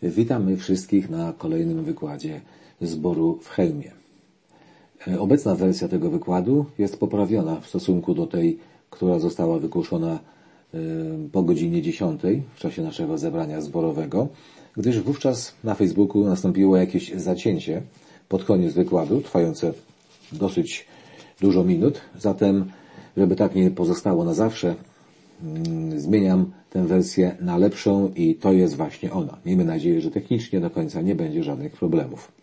Witamy wszystkich na kolejnym wykładzie zboru w Chełmie. Obecna wersja tego wykładu jest poprawiona w stosunku do tej, która została wygłoszona po godzinie 10 w czasie naszego zebrania zborowego, gdyż wówczas na Facebooku nastąpiło jakieś zacięcie pod koniec wykładu, trwające dosyć dużo minut. Zatem, żeby tak nie pozostało na zawsze, zmieniam tę wersję na lepszą i to jest właśnie ona. Miejmy nadzieję, że technicznie do końca nie będzie żadnych problemów.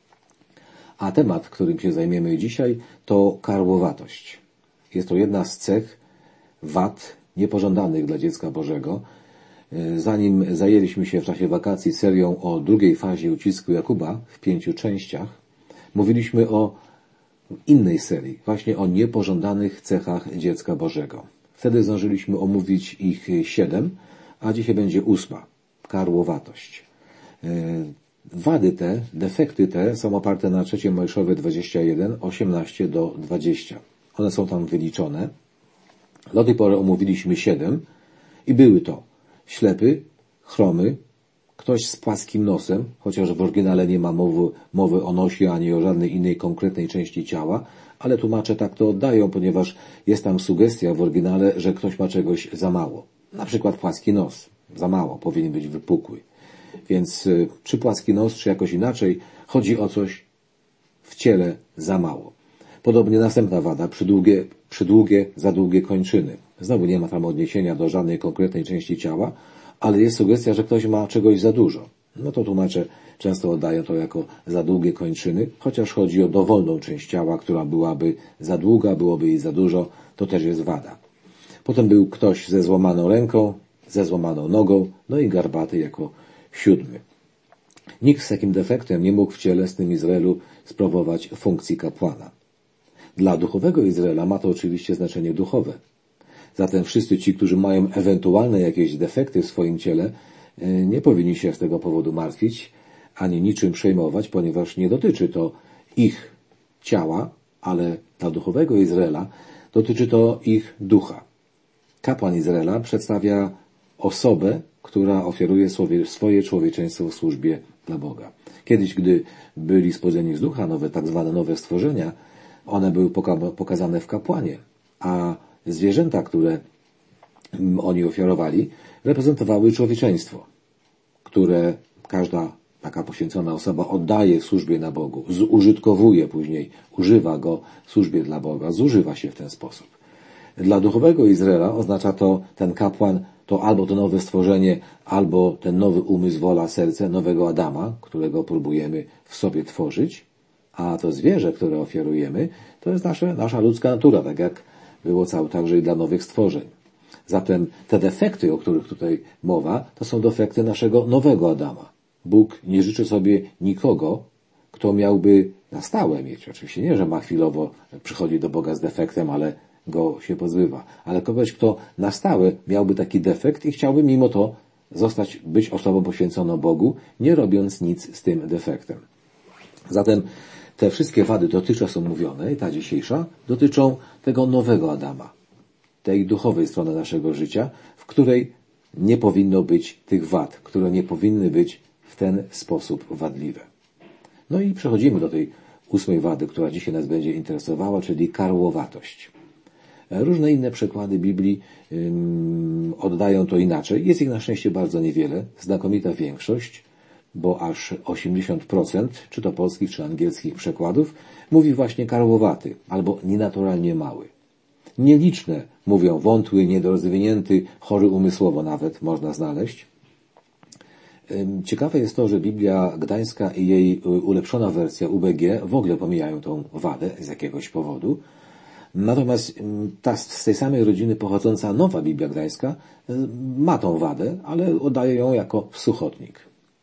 A temat, którym się zajmiemy dzisiaj, to karłowatość. Jest to jedna z cech, wad niepożądanych dla dziecka Bożego. Zanim zajęliśmy się w czasie wakacji serią o drugiej fazie ucisku Jakuba w 5 częściach, mówiliśmy o innej serii, właśnie o niepożądanych cechach dziecka Bożego. Wtedy zdążyliśmy omówić ich 7, a dzisiaj będzie 8. Karłowatość. Wady te, defekty te są oparte na 3 Mojżeszowe 21, 18-20. One są tam wyliczone. Do tej pory omówiliśmy 7 i były to ślepy, chromy, ktoś z płaskim nosem, chociaż w oryginale nie ma mowy o nosie ani o żadnej innej konkretnej części ciała, ale tłumacze tak to oddają, ponieważ jest tam sugestia w oryginale, że ktoś ma czegoś za mało. Na przykład płaski nos. Za mało, powinien być wypukły. Więc czy płaski nos, czy jakoś inaczej, chodzi o coś w ciele za mało. Podobnie następna wada, za długie kończyny. Znowu nie ma tam odniesienia do żadnej konkretnej części ciała, ale jest sugestia, że ktoś ma czegoś za dużo. No to tłumacze często oddają to jako za długie kończyny, chociaż chodzi o dowolną część ciała, która byłaby za długa, byłoby jej za dużo, to też jest wada. Potem był ktoś ze złamaną ręką, ze złamaną nogą, no i garbaty jako 7. Nikt z takim defektem nie mógł w cielesnym Izraelu sprawować funkcji kapłana. Dla duchowego Izraela ma to oczywiście znaczenie duchowe. Zatem wszyscy ci, którzy mają ewentualne jakieś defekty w swoim ciele, nie powinni się z tego powodu martwić, ani niczym przejmować, ponieważ nie dotyczy to ich ciała, ale dla duchowego Izraela dotyczy to ich ducha. Kapłan Izraela przedstawia osobę, która ofiaruje swoje człowieczeństwo w służbie dla Boga. Kiedyś, gdy byli spodzeni z ducha, tak zwane nowe stworzenia, one były pokazane w kapłanie, a zwierzęta, które oni ofiarowali, reprezentowały człowieczeństwo, które każda taka poświęcona osoba oddaje w służbie na Bogu, zużytkowuje później, używa go w służbie dla Boga, zużywa się w ten sposób. Dla duchowego Izraela oznacza to ten kapłan, to albo to nowe stworzenie, albo ten nowy umysł, wola, serce nowego Adama, którego próbujemy w sobie tworzyć, a to zwierzę, które ofiarujemy, to jest nasza ludzka natura, tak jak było także i dla nowych stworzeń. Zatem te defekty, o których tutaj mowa, to są defekty naszego nowego Adama. Bóg nie życzy sobie nikogo, kto miałby na stałe mieć. Oczywiście nie, że ma chwilowo przychodzi do Boga z defektem, ale go się pozbywa. Ale kogoś, kto na stałe miałby taki defekt i chciałby mimo to być osobą poświęconą Bogu, nie robiąc nic z tym defektem. Zatem te wszystkie wady dotychczas omówione, i ta dzisiejsza, dotyczą tego nowego Adama, tej duchowej strony naszego życia, w której nie powinno być tych wad, które nie powinny być w ten sposób wadliwe. No i przechodzimy do tej 8 wady, która dzisiaj nas będzie interesowała, czyli karłowatość. Różne inne przekłady Biblii oddają to inaczej. Jest ich na szczęście bardzo niewiele, znakomita większość, bo aż 80%, czy to polskich, czy angielskich przekładów, mówi właśnie karłowaty, albo nienaturalnie mały. Nieliczne mówią wątły, niedorozwinięty, chory umysłowo nawet można znaleźć. Ciekawe jest to, że Biblia Gdańska i jej ulepszona wersja UBG w ogóle pomijają tą wadę z jakiegoś powodu. Natomiast ta z tej samej rodziny pochodząca Nowa Biblia Gdańska ma tą wadę, ale oddaje ją jako suchotnik.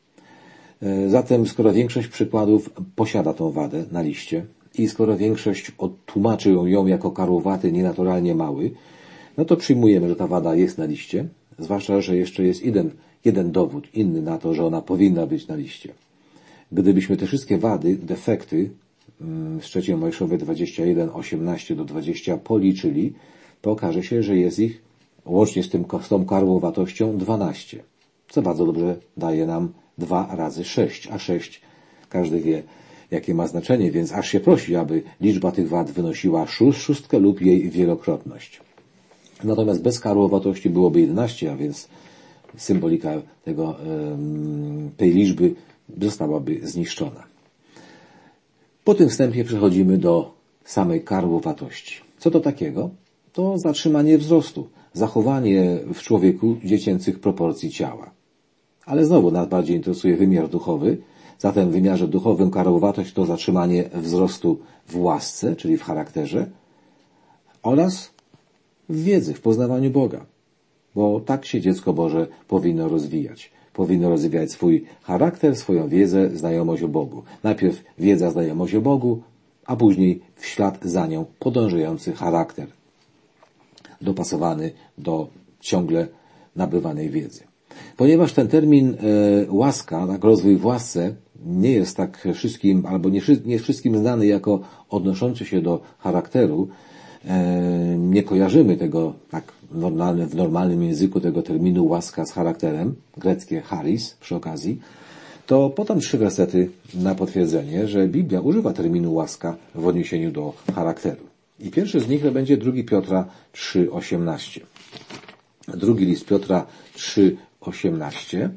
Zatem, skoro większość przykładów posiada tą wadę na liście i skoro większość tłumaczy ją jako karłowaty, nienaturalnie mały, no to przyjmujemy, że ta wada jest na liście, zwłaszcza, że jeszcze jest jeden dowód inny na to, że ona powinna być na liście. Gdybyśmy te wszystkie wady, defekty z 3 Mojżeszowej 21, 18-20 policzyli, to okaże się, że jest ich łącznie z tą karłowatością 12. co bardzo dobrze daje nam 2 razy 6, a 6 każdy wie, jakie ma znaczenie, więc aż się prosi, aby liczba tych wad wynosiła szóstkę lub jej wielokrotność. Natomiast bez karłowatości byłoby 11, a więc symbolika tej liczby zostałaby zniszczona. Po tym wstępie przechodzimy do samej karłowatości. Co to takiego? To zatrzymanie wzrostu, zachowanie w człowieku dziecięcych proporcji ciała. Ale znowu nas bardziej interesuje wymiar duchowy. Zatem w wymiarze duchowym karłowatość to zatrzymanie wzrostu w łasce, czyli w charakterze, oraz w wiedzy, w poznawaniu Boga. Bo tak się dziecko Boże powinno rozwijać. Powinno rozwijać swój charakter, swoją wiedzę, znajomość o Bogu. Najpierw wiedza, znajomość o Bogu, a później w ślad za nią podążający charakter, dopasowany do ciągle nabywanej wiedzy. Ponieważ ten termin łaska, tak, rozwój w łasce, nie jest tak wszystkim, albo nie wszystkim znany jako odnoszący się do charakteru, nie kojarzymy tego tak w normalnym języku tego terminu łaska z charakterem, greckie charis przy okazji, to podam 3 wersety na potwierdzenie, że Biblia używa terminu łaska w odniesieniu do charakteru. I pierwszy z nich to będzie 2 Piotra 3,18. Drugi list Piotra 3,18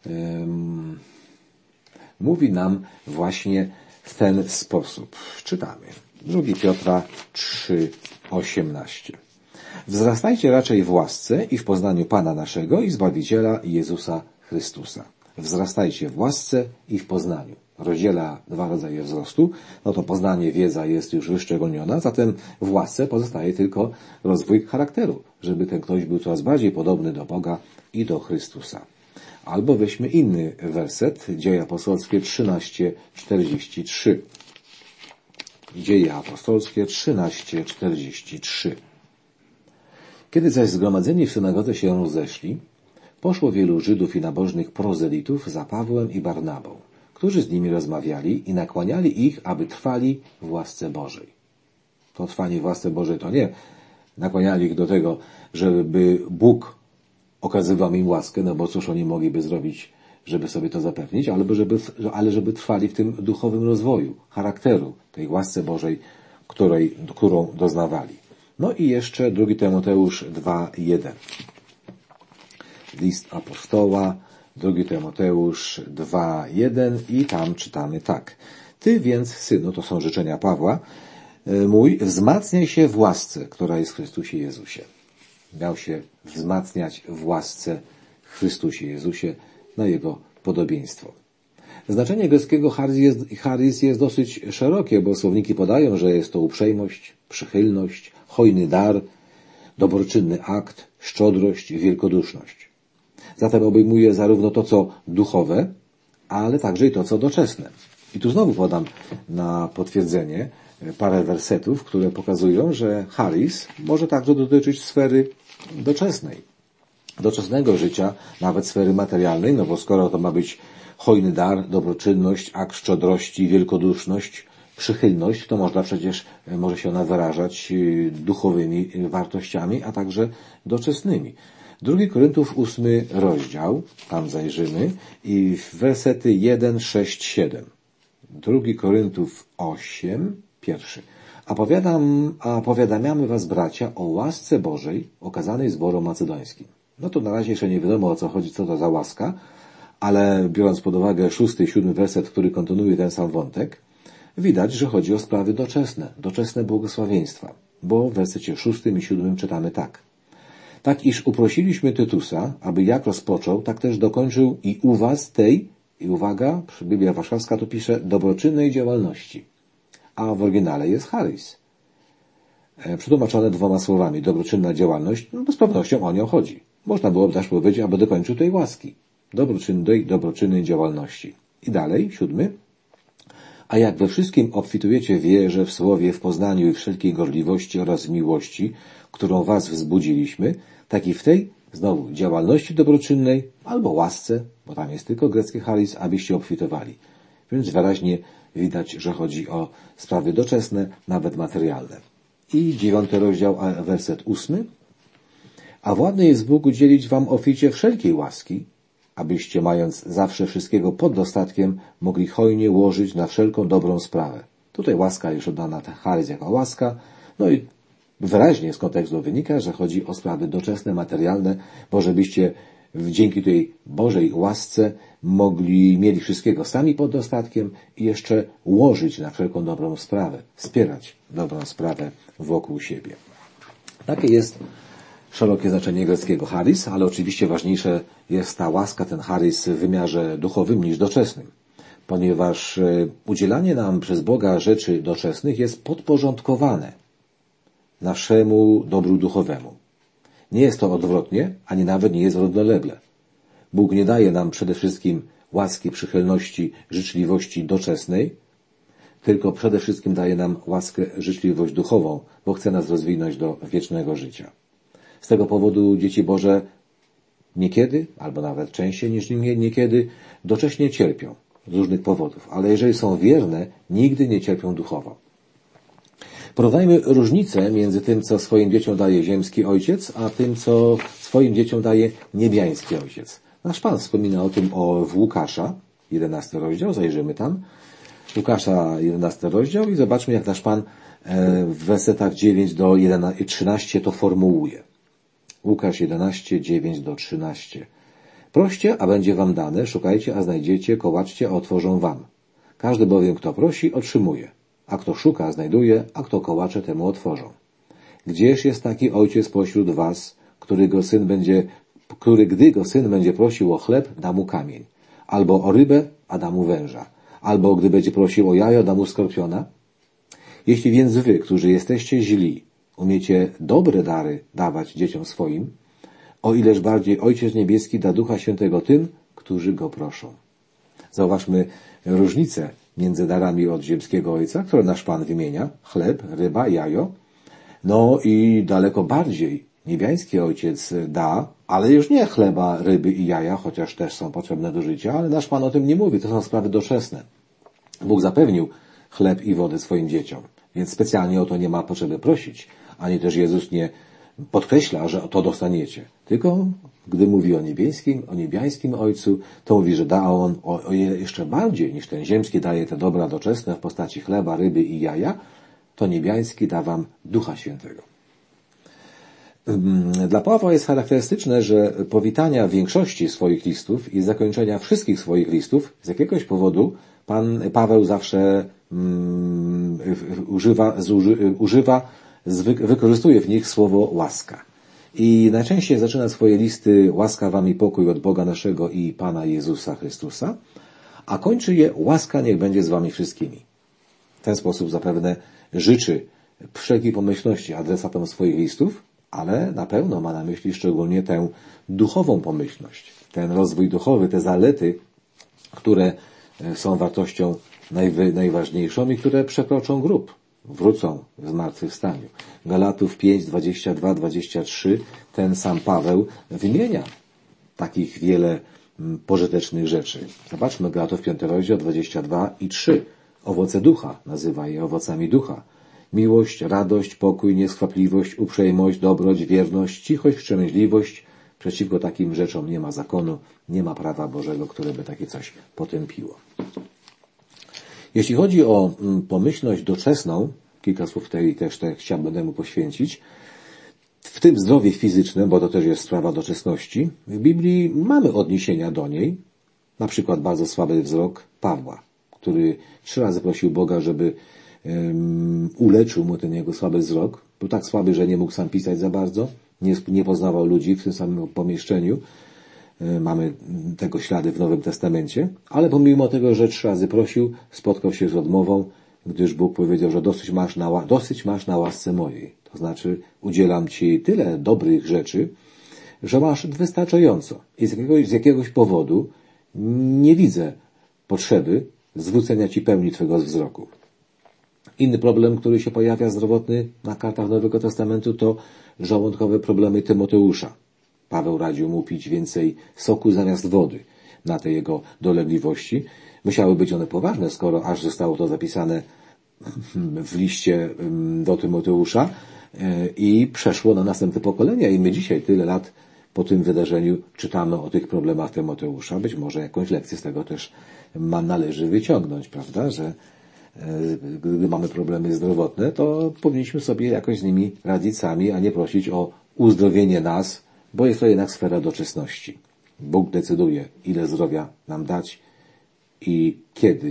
mówi nam właśnie w ten sposób. Czytamy. 2 Piotra 3,18. Wzrastajcie raczej w łasce i w poznaniu Pana naszego i Zbawiciela Jezusa Chrystusa. Wzrastajcie w łasce i w poznaniu. Rozdziela 2 rodzaje wzrostu, no to poznanie, wiedza jest już wyszczególniona, zatem w łasce pozostaje tylko rozwój charakteru, żeby ten ktoś był coraz bardziej podobny do Boga i do Chrystusa. Albo weźmy inny werset, Dzieje apostolskie 13:43. Dzieje apostolskie 13:43. Kiedy zaś zgromadzeni w synagodze się rozeszli, poszło wielu Żydów i nabożnych prozelitów za Pawłem i Barnabą, którzy z nimi rozmawiali i nakłaniali ich, aby trwali w łasce Bożej. To trwanie w łasce Bożej to nie nakłaniali ich do tego, żeby Bóg okazywał im łaskę, no bo cóż oni mogliby zrobić, żeby sobie to zapewnić, ale żeby trwali w tym duchowym rozwoju, charakteru, tej łasce Bożej, którą doznawali. No i jeszcze 2 Tymoteusz 2:1. List apostoła, 2 Tymoteusz 2:1 i tam czytamy tak. Ty więc, synu, to są życzenia Pawła, mój, wzmacniaj się w łasce, która jest w Chrystusie Jezusie. Miał się wzmacniać w łasce w Chrystusie Jezusie na Jego podobieństwo. Znaczenie greckiego charis jest dosyć szerokie, bo słowniki podają, że jest to uprzejmość, przychylność, hojny dar, dobroczynny akt, szczodrość, wielkoduszność. Zatem obejmuje zarówno to, co duchowe, ale także i to, co doczesne. I tu znowu podam na potwierdzenie parę wersetów, które pokazują, że charis może także dotyczyć sfery doczesnej, doczesnego życia, nawet sfery materialnej, no bo skoro to ma być hojny dar, dobroczynność, akt szczodrości, wielkoduszność, przychylność, to może się ona wyrażać duchowymi wartościami, a także doczesnymi. 2 Koryntów 8 rozdział, tam zajrzymy, i wersety 1, 6, 7. 2 Koryntów 8, pierwszy. A powiadamiamy was, bracia, o łasce Bożej okazanej zborom macedońskim. No to na razie jeszcze nie wiadomo, o co chodzi, co to za łaska, ale biorąc pod uwagę 6 i 7 werset, który kontynuuje ten sam wątek, widać, że chodzi o sprawy doczesne błogosławieństwa, bo w wersecie 6 i 7 czytamy tak. Tak iż uprosiliśmy Tytusa, aby jak rozpoczął, tak też dokończył i u was tej, i uwaga, Biblia Warszawska tu pisze, dobroczynnej działalności. A w oryginale jest charis. Przetłumaczone 2 słowami. Dobroczynna działalność, no, z pewnością o nią chodzi. Można byłoby też powiedzieć, aby dokończył tej łaski. Dobroczynnej działalności. I dalej, 7. A jak we wszystkim obfitujecie w wierze, w słowie, w poznaniu i wszelkiej gorliwości oraz miłości, którą was wzbudziliśmy, tak i w tej, znowu, działalności dobroczynnej albo łasce, bo tam jest tylko grecki charis, abyście obfitowali. Więc wyraźnie widać, że chodzi o sprawy doczesne, nawet materialne. I 9 rozdział, werset 8. A władny jest Bóg udzielić wam obficie wszelkiej łaski, abyście, mając zawsze wszystkiego pod dostatkiem, mogli hojnie łożyć na wszelką dobrą sprawę. Tutaj łaska już oddana, charyz jako łaska, no i wyraźnie z kontekstu wynika, że chodzi o sprawy doczesne, materialne, bo żebyście dzięki tej Bożej łasce mieli wszystkiego sami pod dostatkiem i jeszcze łożyć na wszelką dobrą sprawę, wspierać dobrą sprawę wokół siebie. Takie jest szerokie znaczenie greckiego charis, ale oczywiście ważniejsze jest ta łaska, ten charis w wymiarze duchowym niż doczesnym, ponieważ udzielanie nam przez Boga rzeczy doczesnych jest podporządkowane naszemu dobru duchowemu. Nie jest to odwrotnie, ani nawet nie jest równolegle. Bóg nie daje nam przede wszystkim łaski, przychylności, życzliwości doczesnej, tylko przede wszystkim daje nam łaskę, życzliwość duchową, bo chce nas rozwinąć do wiecznego życia. Z tego powodu dzieci Boże niekiedy, albo nawet częściej niż niekiedy, docześnie cierpią z różnych powodów, ale jeżeli są wierne, nigdy nie cierpią duchowo. Porównajmy różnicę między tym, co swoim dzieciom daje ziemski ojciec, a tym, co swoim dzieciom daje niebiański ojciec. Nasz Pan wspomina o tym w Łukasza, 11 rozdział, zajrzymy tam. Łukasza, 11 rozdział i zobaczmy, jak nasz Pan w wersetach 9 do 13 to formułuje. Łukasz 11, 9 do 13. Proście, a będzie wam dane, szukajcie, a znajdziecie, kołaczcie, a otworzą wam. Każdy bowiem, kto prosi, otrzymuje, a kto szuka, znajduje, a kto kołacze, temu otworzą. Gdzież jest taki ojciec pośród was, który, gdy go syn będzie prosił o chleb, da mu kamień, albo o rybę, a da mu węża, albo gdy będzie prosił o jajo, da mu skorpiona? Jeśli więc wy, którzy jesteście źli, umiecie dobre dary dawać dzieciom swoim, o ileż bardziej Ojciec Niebieski da Ducha Świętego tym, którzy Go proszą. Zauważmy różnicę między darami od ziemskiego Ojca, które nasz Pan wymienia, chleb, ryba, jajo, no i daleko bardziej niebiański Ojciec da, ale już nie chleba, ryby i jaja, chociaż też są potrzebne do życia, ale nasz Pan o tym nie mówi, to są sprawy doczesne. Bóg zapewnił chleb i wodę swoim dzieciom, więc specjalnie o to nie ma potrzeby prosić, ani też Jezus nie podkreśla, że to dostaniecie. Tylko gdy mówi o niebiańskim Ojcu, to mówi, że da On o jeszcze bardziej niż ten ziemski daje te dobra doczesne w postaci chleba, ryby i jaja, to niebiański da wam Ducha Świętego. Dla Pawła jest charakterystyczne, że powitania większości swoich listów i zakończenia wszystkich swoich listów z jakiegoś powodu Paweł zawsze wykorzystuje w nich słowo łaska. I najczęściej zaczyna swoje listy łaska wam i pokój od Boga naszego i Pana Jezusa Chrystusa, a kończy je łaska niech będzie z wami wszystkimi. W ten sposób zapewne życzy wszelkiej pomyślności adresatom swoich listów, ale na pewno ma na myśli szczególnie tę duchową pomyślność, ten rozwój duchowy, te zalety, które są wartością najważniejszą i które przekroczą grób, wrócą w zmartwychwstaniu. Galatów 5, 22, 23 ten sam Paweł wymienia takich wiele pożytecznych rzeczy. Zobaczmy Galatów 5 rozdział 22 i 3. Owoce ducha, nazywa je owocami ducha. Miłość, radość, pokój, nieschwapliwość, uprzejmość, dobroć, wierność, cichość, wstrzemięźliwość. Przeciwko takim rzeczom nie ma zakonu, nie ma prawa Bożego, które by takie coś potępiło. Jeśli chodzi o pomyślność doczesną, kilka słów tej też chciałbym temu poświęcić, w tym zdrowie fizyczne, bo to też jest sprawa doczesności, w Biblii mamy odniesienia do niej, na przykład bardzo słaby wzrok Pawła, który 3 razy prosił Boga, żeby uleczył mu ten jego słaby wzrok. Był tak słaby, że nie mógł sam pisać za bardzo, nie poznawał ludzi w tym samym pomieszczeniu. Mamy tego ślady w Nowym Testamencie, ale pomimo tego, że 3 razy prosił, spotkał się z odmową, gdyż Bóg powiedział, że dosyć masz na łasce mojej. To znaczy, udzielam ci tyle dobrych rzeczy, że masz wystarczająco. I z jakiegoś powodu nie widzę potrzeby zwrócenia ci pełni twego wzroku. Inny problem, który się pojawia zdrowotny na kartach Nowego Testamentu, to żołądkowe problemy Tymoteusza. Paweł radził mu pić więcej soku zamiast wody na te jego dolegliwości. Musiały być one poważne, skoro aż zostało to zapisane w liście do Tymoteusza i przeszło na następne pokolenia. I my dzisiaj, tyle lat po tym wydarzeniu czytamy o tych problemach Tymoteusza. Być może jakąś lekcję z tego też należy wyciągnąć, prawda, że gdy mamy problemy zdrowotne, to powinniśmy sobie jakoś z nimi radzić sami, a nie prosić o uzdrowienie nas, bo jest to jednak sfera doczesności. Bóg decyduje, ile zdrowia nam dać i kiedy.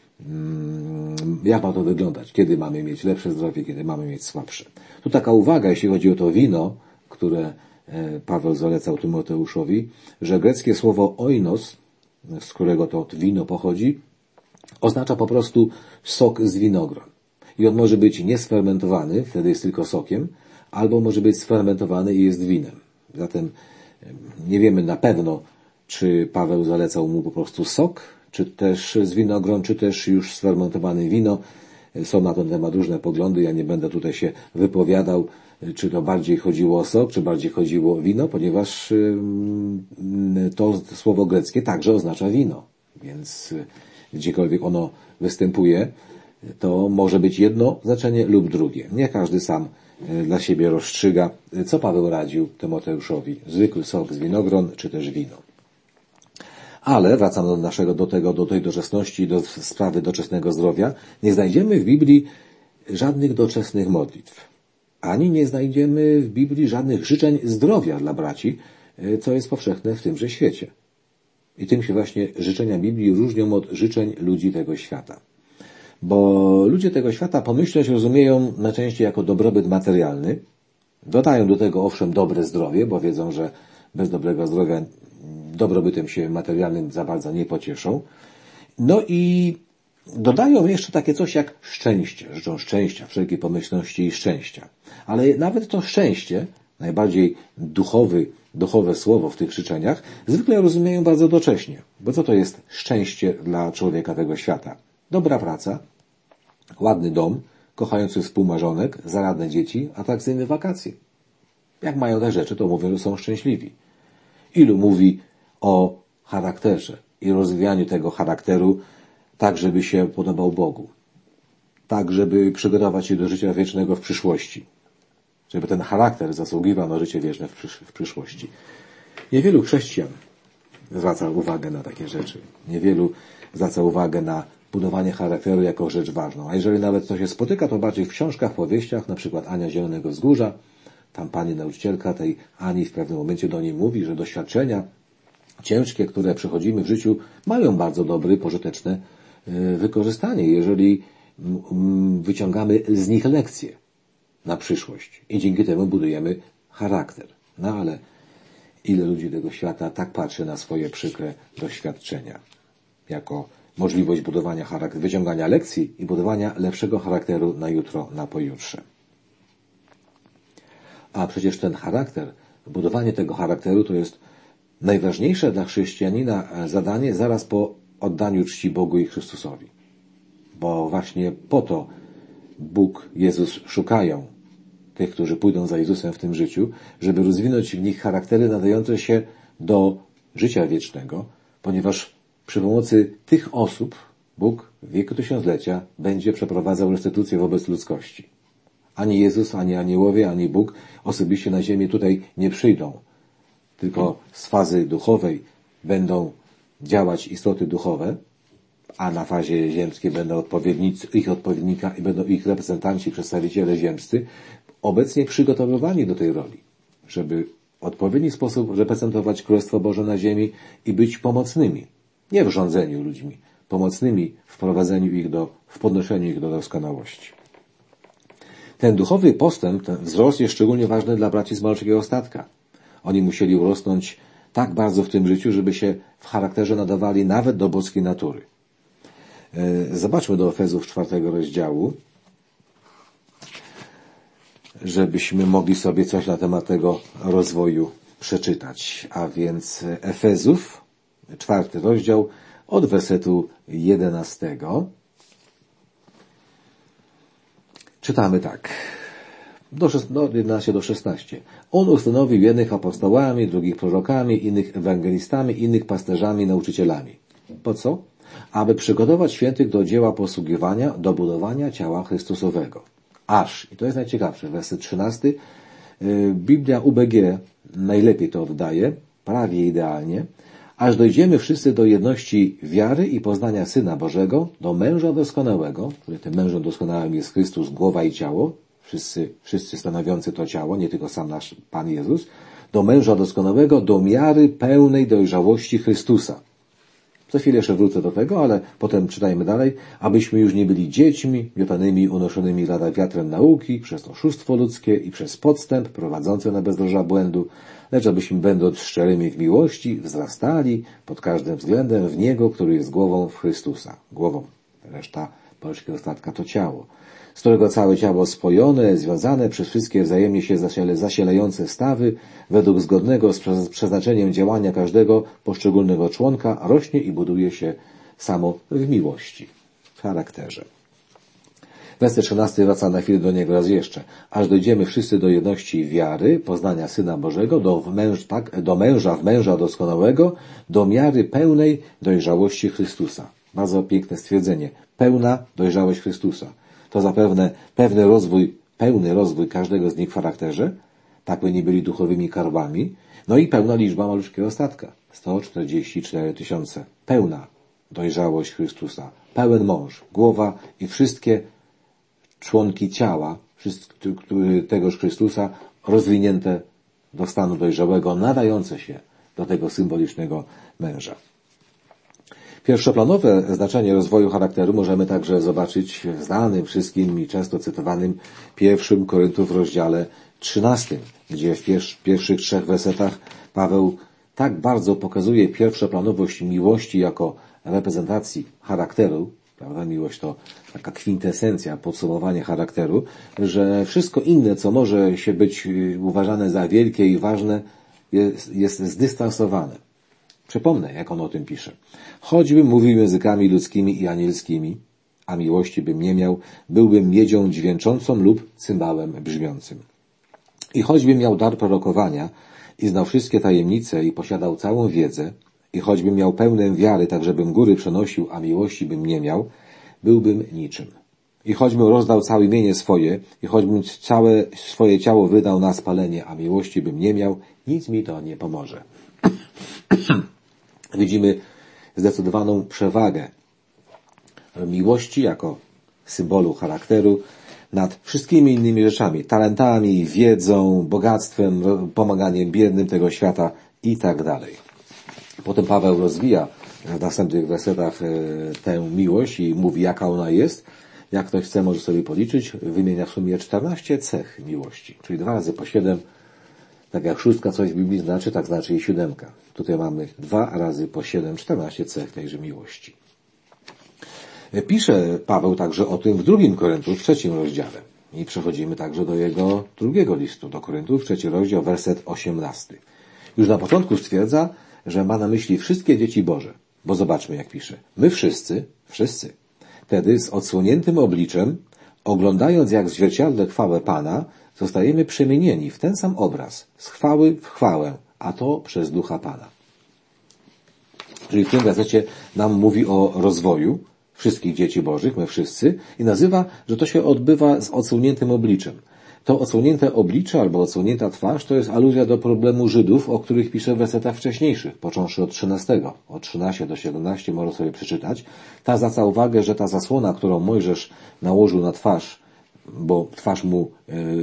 Jak ma to wyglądać? Kiedy mamy mieć lepsze zdrowie, kiedy mamy mieć słabsze? Tu taka uwaga, jeśli chodzi o to wino, które Paweł zalecał Tymoteuszowi, że greckie słowo oinos, z którego to wino pochodzi, oznacza po prostu sok z winogron. I on może być niesfermentowany, wtedy jest tylko sokiem, albo może być sfermentowany i jest winem. Zatem nie wiemy na pewno, czy Paweł zalecał mu po prostu sok, czy też z winogron, czy też już sfermentowane wino. Są na ten temat różne poglądy. Ja nie będę tutaj się wypowiadał, czy to bardziej chodziło o sok, czy bardziej chodziło o wino, ponieważ to słowo greckie także oznacza wino. Więc gdziekolwiek ono występuje, to może być jedno znaczenie lub drugie. Nie każdy sam dla siebie rozstrzyga, co Paweł radził Tymoteuszowi. Zwykły sok z winogron, czy też wino. Ale wracam do tej doczesności, do sprawy doczesnego zdrowia. Nie znajdziemy w Biblii żadnych doczesnych modlitw. Ani nie znajdziemy w Biblii żadnych życzeń zdrowia dla braci, co jest powszechne w tymże świecie. I tym się właśnie życzenia Biblii różnią od życzeń ludzi tego świata. Bo ludzie tego świata pomyślność rozumieją najczęściej jako dobrobyt materialny. Dodają do tego owszem dobre zdrowie, bo wiedzą, że bez dobrego zdrowia dobrobytem się materialnym za bardzo nie pocieszą. No i dodają jeszcze takie coś jak szczęście. Życzą szczęścia, wszelkiej pomyślności i szczęścia. Ale nawet to szczęście, najbardziej duchowe słowo w tych życzeniach, zwykle rozumieją bardzo docześnie. Bo co to jest szczęście dla człowieka tego świata? Dobra praca, ładny dom, kochający współmarzonek, zaradne dzieci, atrakcyjne wakacje. Jak mają te rzeczy, to mówią, że są szczęśliwi. Ilu mówi o charakterze i rozwijaniu tego charakteru tak, żeby się podobał Bogu. Tak, żeby przygotować się do życia wiecznego w przyszłości. Żeby ten charakter zasługiwał na życie wieczne w przyszłości. Niewielu chrześcijan zwraca uwagę na takie rzeczy. Niewielu zwraca uwagę na budowanie charakteru jako rzecz ważną. A jeżeli nawet to się spotyka, to bardziej w książkach, powieściach, na przykład Ania Zielonego Wzgórza. Tam pani nauczycielka tej Ani w pewnym momencie do niej mówi, że doświadczenia ciężkie, które przechodzimy w życiu, mają bardzo dobre, pożyteczne wykorzystanie, jeżeli wyciągamy z nich lekcje na przyszłość. I dzięki temu budujemy charakter. No ale ile ludzi tego świata tak patrzy na swoje przykre doświadczenia jako możliwość budowania charakteru, wyciągania lekcji i budowania lepszego charakteru na jutro, na pojutrze. A przecież ten charakter, budowanie tego charakteru to jest najważniejsze dla chrześcijanina zadanie zaraz po oddaniu czci Bogu i Chrystusowi. Bo właśnie po to Bóg, Jezus szukają tych, którzy pójdą za Jezusem w tym życiu, żeby rozwinąć w nich charaktery nadające się do życia wiecznego, ponieważ przy pomocy tych osób Bóg w wieku tysiąclecia będzie przeprowadzał restytucję wobec ludzkości. Ani Jezus, ani aniołowie, ani Bóg osobiście na ziemię tutaj nie przyjdą. Tylko z fazy duchowej będą działać istoty duchowe, a na fazie ziemskiej będą ich odpowiednika i będą ich reprezentanci, przedstawiciele ziemscy, obecnie przygotowywani do tej roli, żeby w odpowiedni sposób reprezentować Królestwo Boże na ziemi i być pomocnymi, nie w rządzeniu ludźmi, pomocnymi w prowadzeniu ich w podnoszeniu ich do doskonałości. Ten duchowy postęp, ten wzrost jest szczególnie ważny dla braci z malutkiego statka. Oni musieli urosnąć tak bardzo w tym życiu, żeby się w charakterze nadawali nawet do boskiej natury. Zobaczmy do Efezów 4 rozdziału, żebyśmy mogli sobie coś na temat tego rozwoju przeczytać. A więc Efezów, 4 rozdział, od wersetu 11. Czytamy tak. Od 11 do 16. On ustanowił jednych apostołami, drugich prorokami, innych ewangelistami, innych pasterzami, nauczycielami. Po co? Aby przygotować świętych do dzieła posługiwania, do budowania ciała Chrystusowego. Aż, i to jest najciekawsze, werset 13, Biblia UBG najlepiej to oddaje, prawie idealnie. Aż dojdziemy wszyscy do jedności wiary i poznania Syna Bożego, do męża doskonałego, który tym mężem doskonałym jest Chrystus, głowa i ciało, wszyscy stanowiący to ciało, nie tylko sam nasz Pan Jezus, do męża doskonałego, do miary pełnej dojrzałości Chrystusa. Za chwilę jeszcze wrócę do tego, ale potem czytajmy dalej. Abyśmy już nie byli dziećmi, miotanymi, unoszonymi lada wiatrem nauki, przez oszustwo ludzkie i przez podstęp prowadzące na bezdroża błędu, lecz abyśmy, będąc szczerymi w miłości, wzrastali pod każdym względem w Niego, który jest głową w Chrystusa. Głową, reszta polskiego statka to ciało, z którego całe ciało spojone, związane przez wszystkie wzajemnie się zasielające stawy, według zgodnego z przeznaczeniem działania każdego poszczególnego członka, rośnie i buduje się samo w miłości, w charakterze. Werset 13 wraca na chwilę do niego raz jeszcze. Aż dojdziemy wszyscy do jedności wiary, poznania Syna Bożego, do męża doskonałego, do miary pełnej dojrzałości Chrystusa. Bardzo piękne stwierdzenie. Pełna dojrzałość Chrystusa. To zapewne pełny rozwój każdego z nich w charakterze, tak by nie byli duchowymi karłami, no i pełna liczba maluszkiego statka. 144 000. Pełna dojrzałość Chrystusa. Pełen mąż, głowa i wszystkie członki ciała tegoż Chrystusa rozwinięte do stanu dojrzałego, nadające się do tego symbolicznego męża. Pierwszoplanowe znaczenie rozwoju charakteru możemy także zobaczyć w znanym wszystkim i często cytowanym 1 Koryntów rozdziale 13, gdzie w pierwszych 3 wersetach Paweł tak bardzo pokazuje pierwszoplanowość miłości jako reprezentacji charakteru, prawda? Miłość to taka kwintesencja, podsumowanie charakteru, że wszystko inne, co może się być uważane za wielkie i ważne, jest zdystansowane. Przypomnę, jak on o tym pisze. Choćbym mówił językami ludzkimi i anielskimi, a miłości bym nie miał, byłbym miedzią dźwięczącą lub cymbałem brzmiącym. I choćbym miał dar prorokowania i znał wszystkie tajemnice i posiadał całą wiedzę, i choćbym miał pełnę wiary, tak żebym góry przenosił, a miłości bym nie miał, byłbym niczym. I choćbym rozdał całe imienie swoje, i choćbym całe swoje ciało wydał na spalenie, a miłości bym nie miał, nic mi to nie pomoże. Widzimy zdecydowaną przewagę miłości jako symbolu charakteru nad wszystkimi innymi rzeczami, talentami, wiedzą, bogactwem, pomaganiem biednym tego świata i tak dalej. Potem Paweł rozwija w następnych wersetach tę miłość i mówi, jaka ona jest. Jak ktoś chce, może sobie policzyć. Wymienia w sumie 14 cech miłości, czyli 2 razy po 7. Tak jak 6 coś w Biblii znaczy, tak znaczy i 7. Tutaj mamy 2 razy po 7, 14 cech tejże miłości. Pisze Paweł także o tym w 2 Koryntów, w 3 rozdziale. I przechodzimy także do jego 2 listu, do Koryntów, 3 rozdział, werset 18. Już na początku stwierdza, że ma na myśli wszystkie dzieci Boże. Bo zobaczmy, jak pisze. My wszyscy, wtedy z odsłoniętym obliczem, oglądając jak w zwierciadle chwałę Pana, zostajemy przemienieni w ten sam obraz, z chwały w chwałę, a to przez Ducha Pana. Czyli w tym wersecie nam mówi o rozwoju wszystkich dzieci Bożych, my wszyscy, i nazywa, że to się odbywa z odsłoniętym obliczem. To odsłonięte oblicze albo odsłonięta twarz to jest aluzja do problemu Żydów, o których pisze w wersetach wcześniejszych, począwszy od 13. Od 13 do 17 można sobie przeczytać. Ta zwraca uwagę, że ta zasłona, którą Mojżesz nałożył na twarz, bo twarz mu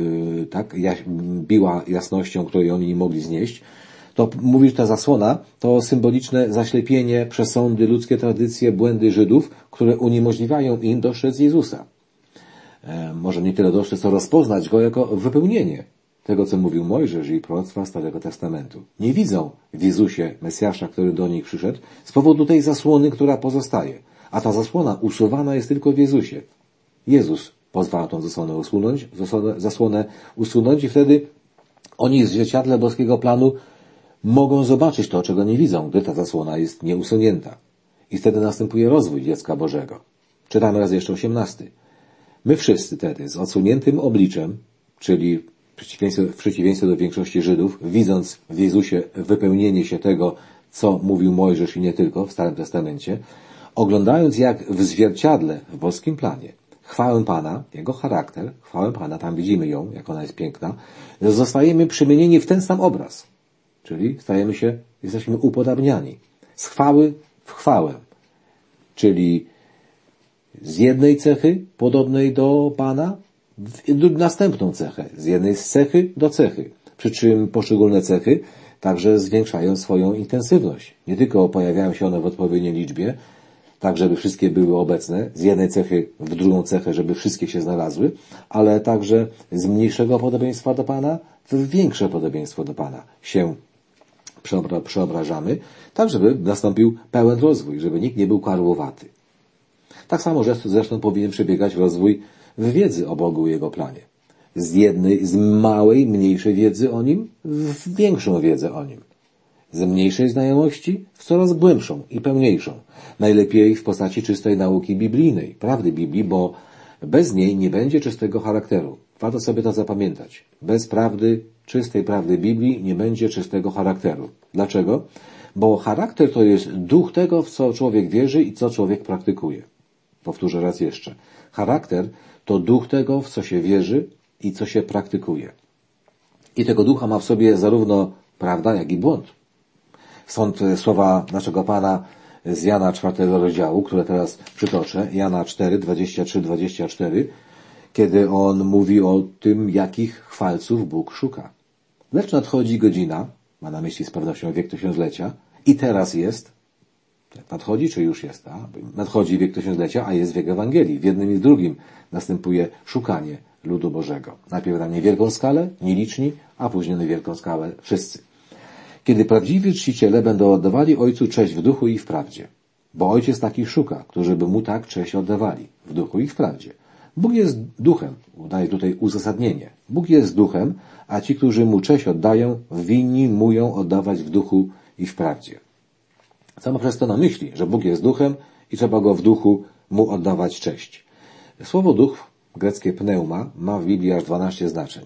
biła jasnością, której oni nie mogli znieść, to mówi, że ta zasłona to symboliczne zaślepienie, przesądy, ludzkie tradycje, błędy Żydów, które uniemożliwiają im dostrzec Jezusa. Może nie tyle dostrzec, co rozpoznać Go jako wypełnienie tego, co mówił Mojżesz i proroctwa Starego Testamentu. Nie widzą w Jezusie Mesjasza, który do nich przyszedł, z powodu tej zasłony, która pozostaje. A ta zasłona usuwana jest tylko w Jezusie. Jezus pozwala tą zasłonę usunąć i wtedy oni w zwierciadle boskiego planu mogą zobaczyć to, czego nie widzą, gdy ta zasłona jest nieusunięta. I wtedy następuje rozwój dziecka Bożego. Czytamy raz jeszcze 18. My wszyscy wtedy z odsuniętym obliczem, czyli w przeciwieństwie do większości Żydów, widząc w Jezusie wypełnienie się tego, co mówił Mojżesz i nie tylko w Starym Testamencie, oglądając jak w zwierciadle w boskim planie chwałę Pana, Jego charakter, chwałę Pana, tam widzimy ją, jak ona jest piękna, zostajemy przemienieni w ten sam obraz. Czyli jesteśmy upodabniani. Z chwały w chwałę. Czyli z jednej cechy podobnej do Pana w następną cechę. Z jednej z cechy do cechy. Przy czym poszczególne cechy także zwiększają swoją intensywność. Nie tylko pojawiają się one w odpowiedniej liczbie, tak żeby wszystkie były obecne, z jednej cechy w drugą cechę, żeby wszystkie się znalazły, ale także z mniejszego podobieństwa do Pana w większe podobieństwo do Pana się przeobrażamy, tak żeby nastąpił pełen rozwój, żeby nikt nie był karłowaty. Tak samo zresztą powinien przebiegać rozwój w wiedzy o Bogu i Jego planie. Z małej, mniejszej wiedzy o Nim w większą wiedzę o Nim. Z mniejszej znajomości w coraz głębszą i pełniejszą. Najlepiej w postaci czystej nauki biblijnej, prawdy Biblii, bo bez niej nie będzie czystego charakteru. Warto sobie to zapamiętać. Bez prawdy, czystej prawdy Biblii nie będzie czystego charakteru. Dlaczego? Bo charakter to jest duch tego, w co człowiek wierzy i co człowiek praktykuje. Powtórzę raz jeszcze. Charakter to duch tego, w co się wierzy i co się praktykuje. I tego ducha ma w sobie zarówno prawda, jak i błąd. Stąd słowa naszego Pana z Jana 4 rozdziału, które teraz przytoczę, Jana 4, 23-24, kiedy On mówi o tym, jakich chwalców Bóg szuka. Lecz nadchodzi godzina, ma na myśli z pewnością wiek tysiąclecia, i teraz jest, nadchodzi czy już jest, nadchodzi wiek tysiąclecia, a jest wiek Ewangelii. W jednym i w drugim następuje szukanie ludu Bożego. Najpierw na niewielką skalę, nieliczni, a później na wielką skalę wszyscy. Kiedy prawdziwi czciciele będą oddawali Ojcu cześć w duchu i w prawdzie. Bo Ojciec takich szuka, którzy by Mu tak cześć oddawali, w duchu i w prawdzie. Bóg jest duchem, daje tutaj uzasadnienie. Bóg jest duchem, a ci, którzy Mu cześć oddają, winni Mu ją oddawać w duchu i w prawdzie. Co ma przez to na myśli, że Bóg jest duchem i trzeba Go w duchu Mu oddawać cześć. Słowo duch, greckie pneuma, ma w Biblii aż 12 znaczeń.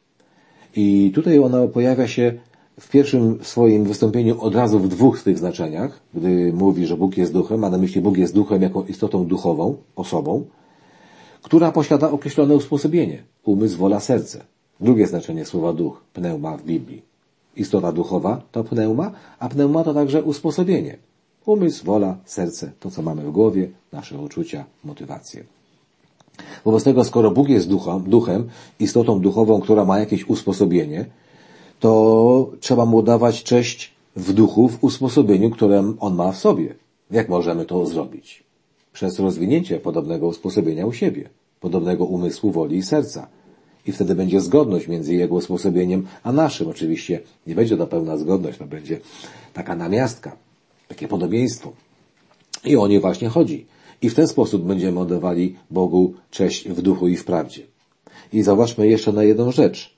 I tutaj ono pojawia się w pierwszym swoim wystąpieniu od razu w dwóch z tych znaczeniach, gdy mówi, że Bóg jest duchem, ma na myśli Bóg jest duchem jako istotą duchową, osobą, która posiada określone usposobienie, umysł, wola, serce. Drugie znaczenie słowa duch, pneuma w Biblii. Istota duchowa to pneuma, a pneuma to także usposobienie. Umysł, wola, serce, to co mamy w głowie, nasze uczucia, motywacje. Wobec tego, skoro Bóg jest duchem, istotą duchową, która ma jakieś usposobienie, to trzeba Mu dawać cześć w duchu, w usposobieniu, które On ma w sobie. Jak możemy to zrobić? Przez rozwinięcie podobnego usposobienia u siebie, podobnego umysłu, woli i serca. I wtedy będzie zgodność między Jego usposobieniem a naszym. Oczywiście nie będzie to pełna zgodność, to będzie taka namiastka, takie podobieństwo. I o nie właśnie chodzi. I w ten sposób będziemy oddawali Bogu cześć w duchu i w prawdzie. I zauważmy jeszcze na jedną rzecz.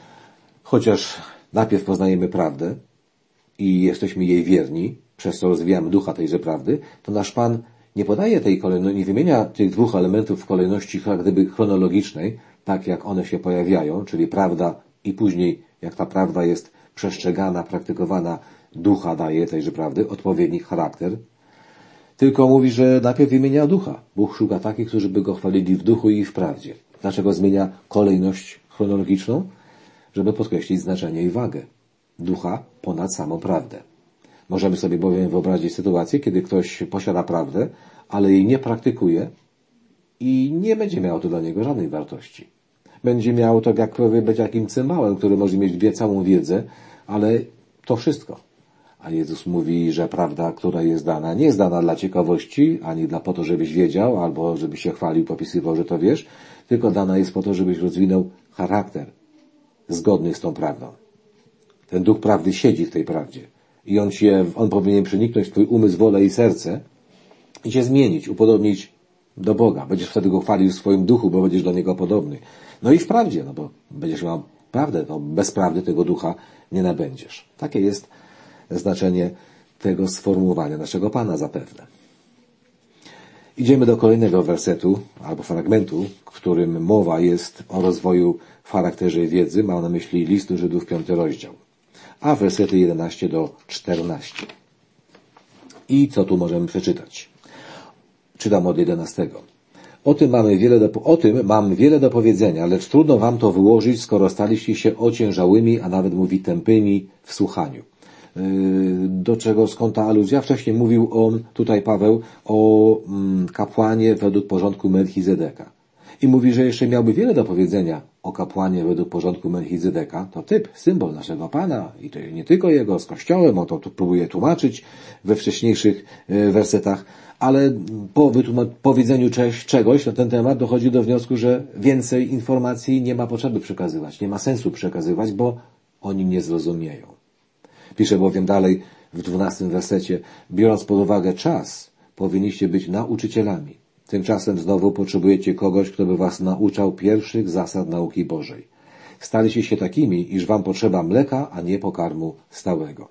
Chociaż najpierw poznajemy prawdę i jesteśmy jej wierni, przez co rozwijamy ducha tejże prawdy, to nasz Pan nie podaje tej kolejności, nie wymienia tych dwóch elementów w kolejności jak gdyby chronologicznej, tak jak one się pojawiają, czyli prawda i później jak ta prawda jest przestrzegana, praktykowana, ducha daje tejże prawdy, odpowiedni charakter. Tylko mówi, że najpierw wymienia ducha. Bóg szuka takich, którzy by Go chwalili w duchu i w prawdzie. Dlaczego zmienia kolejność chronologiczną? Żeby podkreślić znaczenie i wagę ducha ponad samą prawdę. Możemy sobie bowiem wyobrazić sytuację, kiedy ktoś posiada prawdę, ale jej nie praktykuje i nie będzie miało to dla niego żadnej wartości. Będzie miał to, jak być jakim cymbałem, który może mieć całą wiedzę, ale to wszystko. A Jezus mówi, że prawda, która jest dana, nie jest dana dla ciekawości, ani dla po to, żebyś wiedział, albo żebyś się chwalił, popisywał, że to wiesz, tylko dana jest po to, żebyś rozwinął charakter zgodny z tą prawdą. Ten duch prawdy siedzi w tej prawdzie. I on powinien przeniknąć w twój umysł, wolę i serce i cię zmienić, upodobnić do Boga. Będziesz wtedy Go chwalił w swoim duchu, bo będziesz do Niego podobny. No i w prawdzie, no bo będziesz miał prawdę, to bez prawdy tego ducha nie nabędziesz. Takie jest znaczenie tego sformułowania naszego Pana zapewne. Idziemy do kolejnego wersetu, albo fragmentu, w którym mowa jest o rozwoju w charakterze wiedzy. Mam na myśli list do Żydów, 5 rozdział. A wersety 11 do 14. I co tu możemy przeczytać? Czytam od 11. O tym mam wiele do powiedzenia, lecz trudno wam to wyłożyć, skoro staliście się ociężałymi, a nawet mówi tępymi w słuchaniu. Skąd ta aluzja? Wcześniej mówił on, tutaj Paweł, o kapłanie według porządku Melchizedeka. I mówi, że jeszcze miałby wiele do powiedzenia o kapłanie według porządku Melchizedeka. To typ, symbol naszego Pana i to nie tylko jego, z Kościołem, o to tu próbuje tłumaczyć we wcześniejszych wersetach, ale po powiedzeniu czegoś na ten temat dochodzi do wniosku, że więcej informacji nie ma potrzeby przekazywać, nie ma sensu przekazywać, bo oni nie zrozumieją. Pisze bowiem dalej w 12 wersecie, biorąc pod uwagę czas, powinniście być nauczycielami. Tymczasem znowu potrzebujecie kogoś, kto by was nauczał pierwszych zasad nauki Bożej. Staliście się takimi, iż wam potrzeba mleka, a nie pokarmu stałego.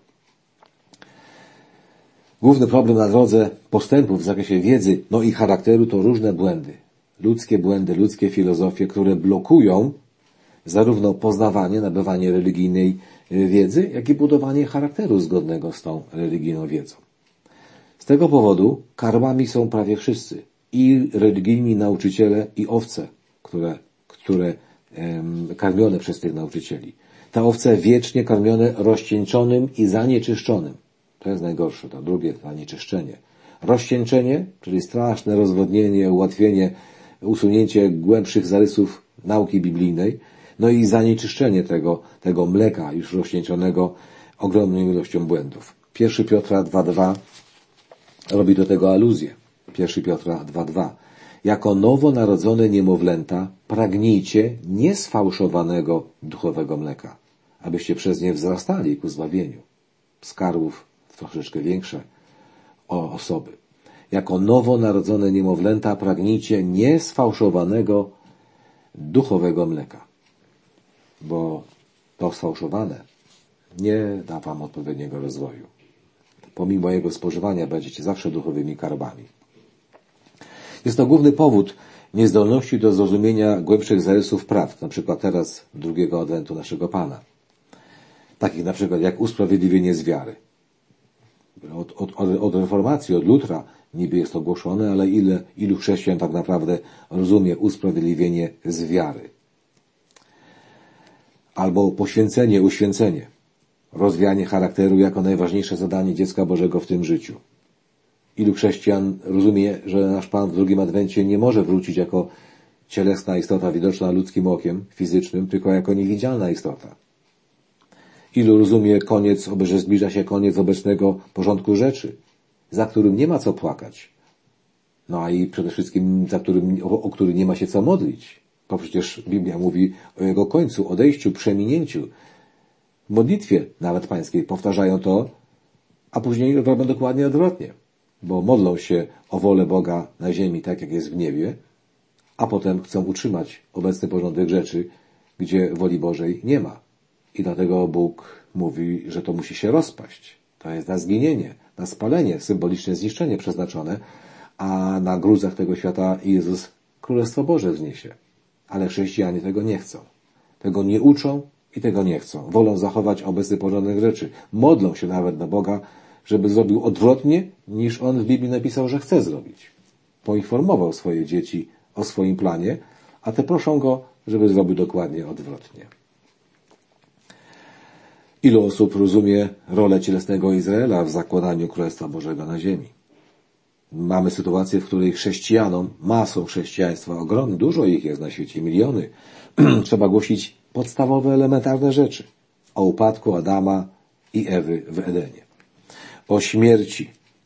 Główny problem na drodze postępów w zakresie wiedzy, i charakteru to różne błędy, ludzkie filozofie, które blokują zarówno poznawanie, nabywanie religijnej wiedzy, jak i budowanie charakteru zgodnego z tą religijną wiedzą. Z tego powodu karłami są prawie wszyscy, i religijni nauczyciele, i owce, które karmione przez tych nauczycieli. Te owce wiecznie karmione rozcieńczonym i zanieczyszczonym. To jest najgorsze, to drugie zanieczyszczenie. Rozcieńczenie, czyli straszne rozwodnienie, ułatwienie, usunięcie głębszych zarysów nauki biblijnej, i zanieczyszczenie tego mleka już rozcieńczonego ogromną ilością błędów. 1 Piotra 2,2 robi do tego aluzję. 1 Piotra 2,2. Jako nowonarodzone niemowlęta pragnijcie niesfałszowanego duchowego mleka, abyście przez nie wzrastali ku zbawieniu. Skarbów troszeczkę większe osoby. Jako nowonarodzone niemowlęta pragnijcie niesfałszowanego duchowego mleka. Bo to sfałszowane nie da wam odpowiedniego rozwoju. Pomimo jego spożywania będziecie zawsze duchowymi karmami. Jest to główny powód niezdolności do zrozumienia głębszych zarysów prawd, na przykład teraz drugiego adwentu naszego Pana. Takich na przykład jak usprawiedliwienie z wiary. Od reformacji, od Lutra niby jest to głoszone, ale ilu chrześcijan tak naprawdę rozumie usprawiedliwienie z wiary? Albo poświęcenie, uświęcenie. Rozwijanie charakteru jako najważniejsze zadanie dziecka Bożego w tym życiu. Ilu chrześcijan rozumie, że nasz Pan w drugim adwencie nie może wrócić jako cielesna istota widoczna ludzkim okiem fizycznym, tylko jako niewidzialna istota. Ilu rozumie że zbliża się koniec obecnego porządku rzeczy, za którym nie ma co płakać. A i przede wszystkim o który nie ma się co modlić. Bo przecież Biblia mówi o jego końcu, odejściu, przeminięciu. W modlitwie nawet pańskiej powtarzają to, a później robią dokładnie odwrotnie. Bo modlą się o wolę Boga na ziemi, tak jak jest w niebie, a potem chcą utrzymać obecny porządek rzeczy, gdzie woli Bożej nie ma. I dlatego Bóg mówi, że to musi się rozpaść. To jest na zginienie, na spalenie, symboliczne zniszczenie przeznaczone, a na gruzach tego świata Jezus Królestwo Boże wzniesie. Ale chrześcijanie tego nie chcą. Tego nie uczą i tego nie chcą. Wolą zachować obecny porządek rzeczy. Modlą się nawet na Boga, żeby zrobił odwrotnie, niż On w Biblii napisał, że chce zrobić. Poinformował swoje dzieci o swoim planie, a te proszą Go, żeby zrobił dokładnie odwrotnie. Ilu osób rozumie rolę cielesnego Izraela w zakładaniu Królestwa Bożego na ziemi? Mamy sytuację, w której chrześcijanom, masą chrześcijaństwa, dużo ich jest na świecie, miliony, trzeba głosić podstawowe, elementarne rzeczy. O upadku Adama i Ewy w Edenie. O śmierci.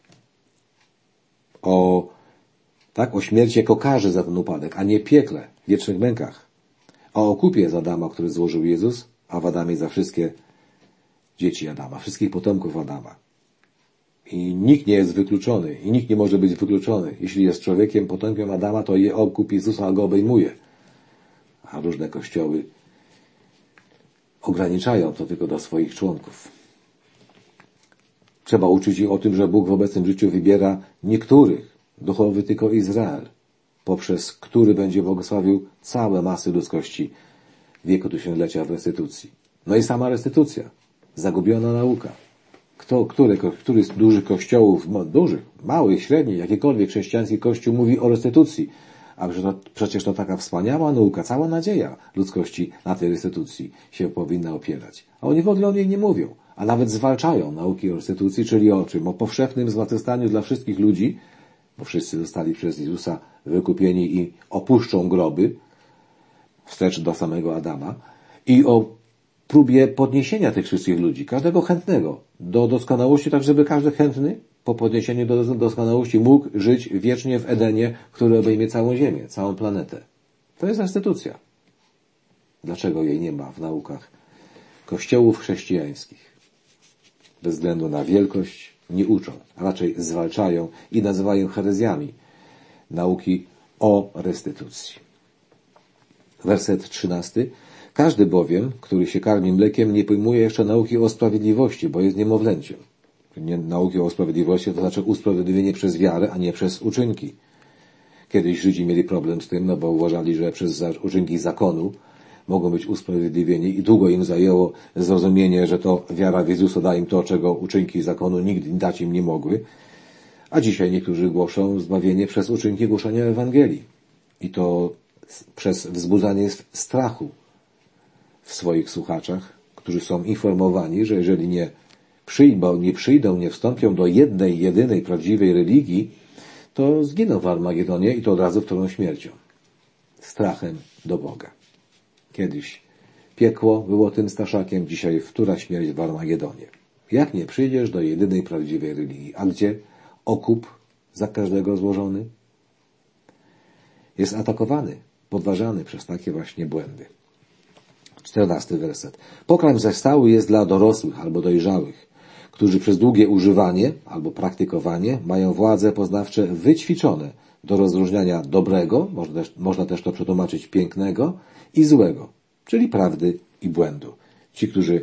O śmierci jako karze za ten upadek, a nie piekle, wiecznych mękach. O okupie z Adama, który złożył Jezus, a w Adamie za wszystkie dzieci Adama, wszystkich potomków Adama. I nikt nie jest wykluczony, i nikt nie może być wykluczony. Jeśli jest człowiekiem, potomkiem Adama, to okup Jezusa go obejmuje. A różne kościoły ograniczają to tylko do swoich członków. Trzeba uczyć ich o tym, że Bóg w obecnym życiu wybiera niektórych, duchowy tylko Izrael, poprzez który będzie błogosławił całe masy ludzkości wieku tysiąclecia w restytucji. I sama restytucja. Zagubiona nauka. Który z dużych kościołów, małych, średnich, jakikolwiek chrześcijański kościół mówi o restytucji, a przecież to taka wspaniała nauka, cała nadzieja ludzkości na tej restytucji się powinna opierać. A oni w ogóle o niej nie mówią, a nawet zwalczają nauki o restytucji, czyli o czym? O powszechnym zmartwychwstaniu dla wszystkich ludzi, bo wszyscy zostali przez Jezusa wykupieni i opuszczą groby, wstecz do samego Adama, i o próbie podniesienia tych wszystkich ludzi, każdego chętnego, do doskonałości, tak żeby każdy chętny po podniesieniu do doskonałości mógł żyć wiecznie w Edenie, który obejmie całą Ziemię, całą planetę. To jest restytucja. Dlaczego jej nie ma w naukach kościołów chrześcijańskich? Bez względu na wielkość nie uczą, a raczej zwalczają i nazywają herezjami nauki o restytucji. Werset 13. Każdy bowiem, który się karmi mlekiem, nie pojmuje jeszcze nauki o sprawiedliwości, bo jest niemowlęciem. Nauki o sprawiedliwości to znaczy usprawiedliwienie przez wiarę, a nie przez uczynki. Kiedyś Żydzi mieli problem z tym, bo uważali, że przez uczynki zakonu mogą być usprawiedliwieni i długo im zajęło zrozumienie, że to wiara w Jezusa da im to, czego uczynki zakonu nigdy dać im nie mogły. A dzisiaj niektórzy głoszą zbawienie przez uczynki głoszenia Ewangelii. I to przez wzbudzanie strachu w swoich słuchaczach, którzy są informowani, że jeżeli nie przyjdą, nie wstąpią do jednej, jedynej, prawdziwej religii, to zginą w Armagedonie i to od razu wtórną śmiercią. Strachem do Boga. Kiedyś piekło było tym straszakiem, dzisiaj wtóra śmierć w Armagedonie. Jak nie przyjdziesz do jedynej, prawdziwej religii? A gdzie okup za każdego złożony? Jest atakowany, podważany przez takie właśnie błędy. 14 werset. Pokarm zaś stały jest dla dorosłych albo dojrzałych, którzy przez długie używanie albo praktykowanie mają władze poznawcze wyćwiczone do rozróżniania dobrego, można też to przetłumaczyć pięknego, i złego, czyli prawdy i błędu. Ci, którzy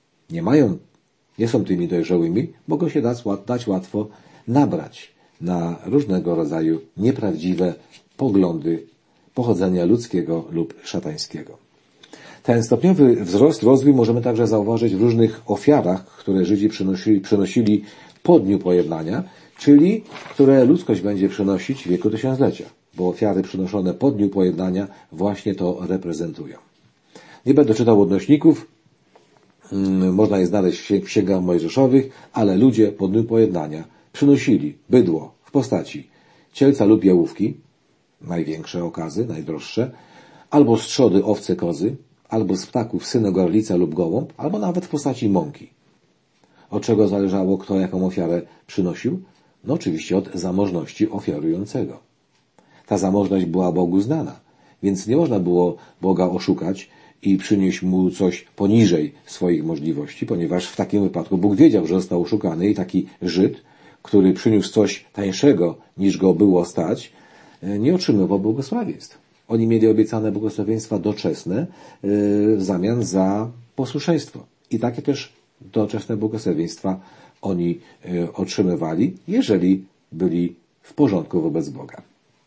nie są tymi dojrzałymi, mogą się dać łatwo nabrać na różnego rodzaju nieprawdziwe poglądy pochodzenia ludzkiego lub szatańskiego. Ten stopniowy wzrost, rozwój możemy także zauważyć w różnych ofiarach, które Żydzi przynosili po dniu pojednania, czyli które ludzkość będzie przynosić w wieku tysiąclecia, bo ofiary przynoszone po dniu pojednania właśnie to reprezentują. Nie będę czytał odnośników, można je znaleźć w księgach mojżeszowych, ale ludzie po dniu pojednania przynosili bydło w postaci cielca lub jałówki, największe okazy, najdroższe, albo z trzody owce kozy, albo z ptaków syna gorlica lub gołąb, albo nawet w postaci mąki. Od czego zależało, kto jaką ofiarę przynosił? No oczywiście od zamożności ofiarującego. Ta zamożność była Bogu znana, więc nie można było Boga oszukać i przynieść mu coś poniżej swoich możliwości, ponieważ w takim wypadku Bóg wiedział, że został oszukany i taki Żyd, który przyniósł coś tańszego niż go było stać, nie otrzymywał błogosławieństw. Oni mieli obiecane błogosławieństwa doczesne w zamian za posłuszeństwo. I takie też doczesne błogosławieństwa oni otrzymywali, jeżeli byli w porządku wobec Boga.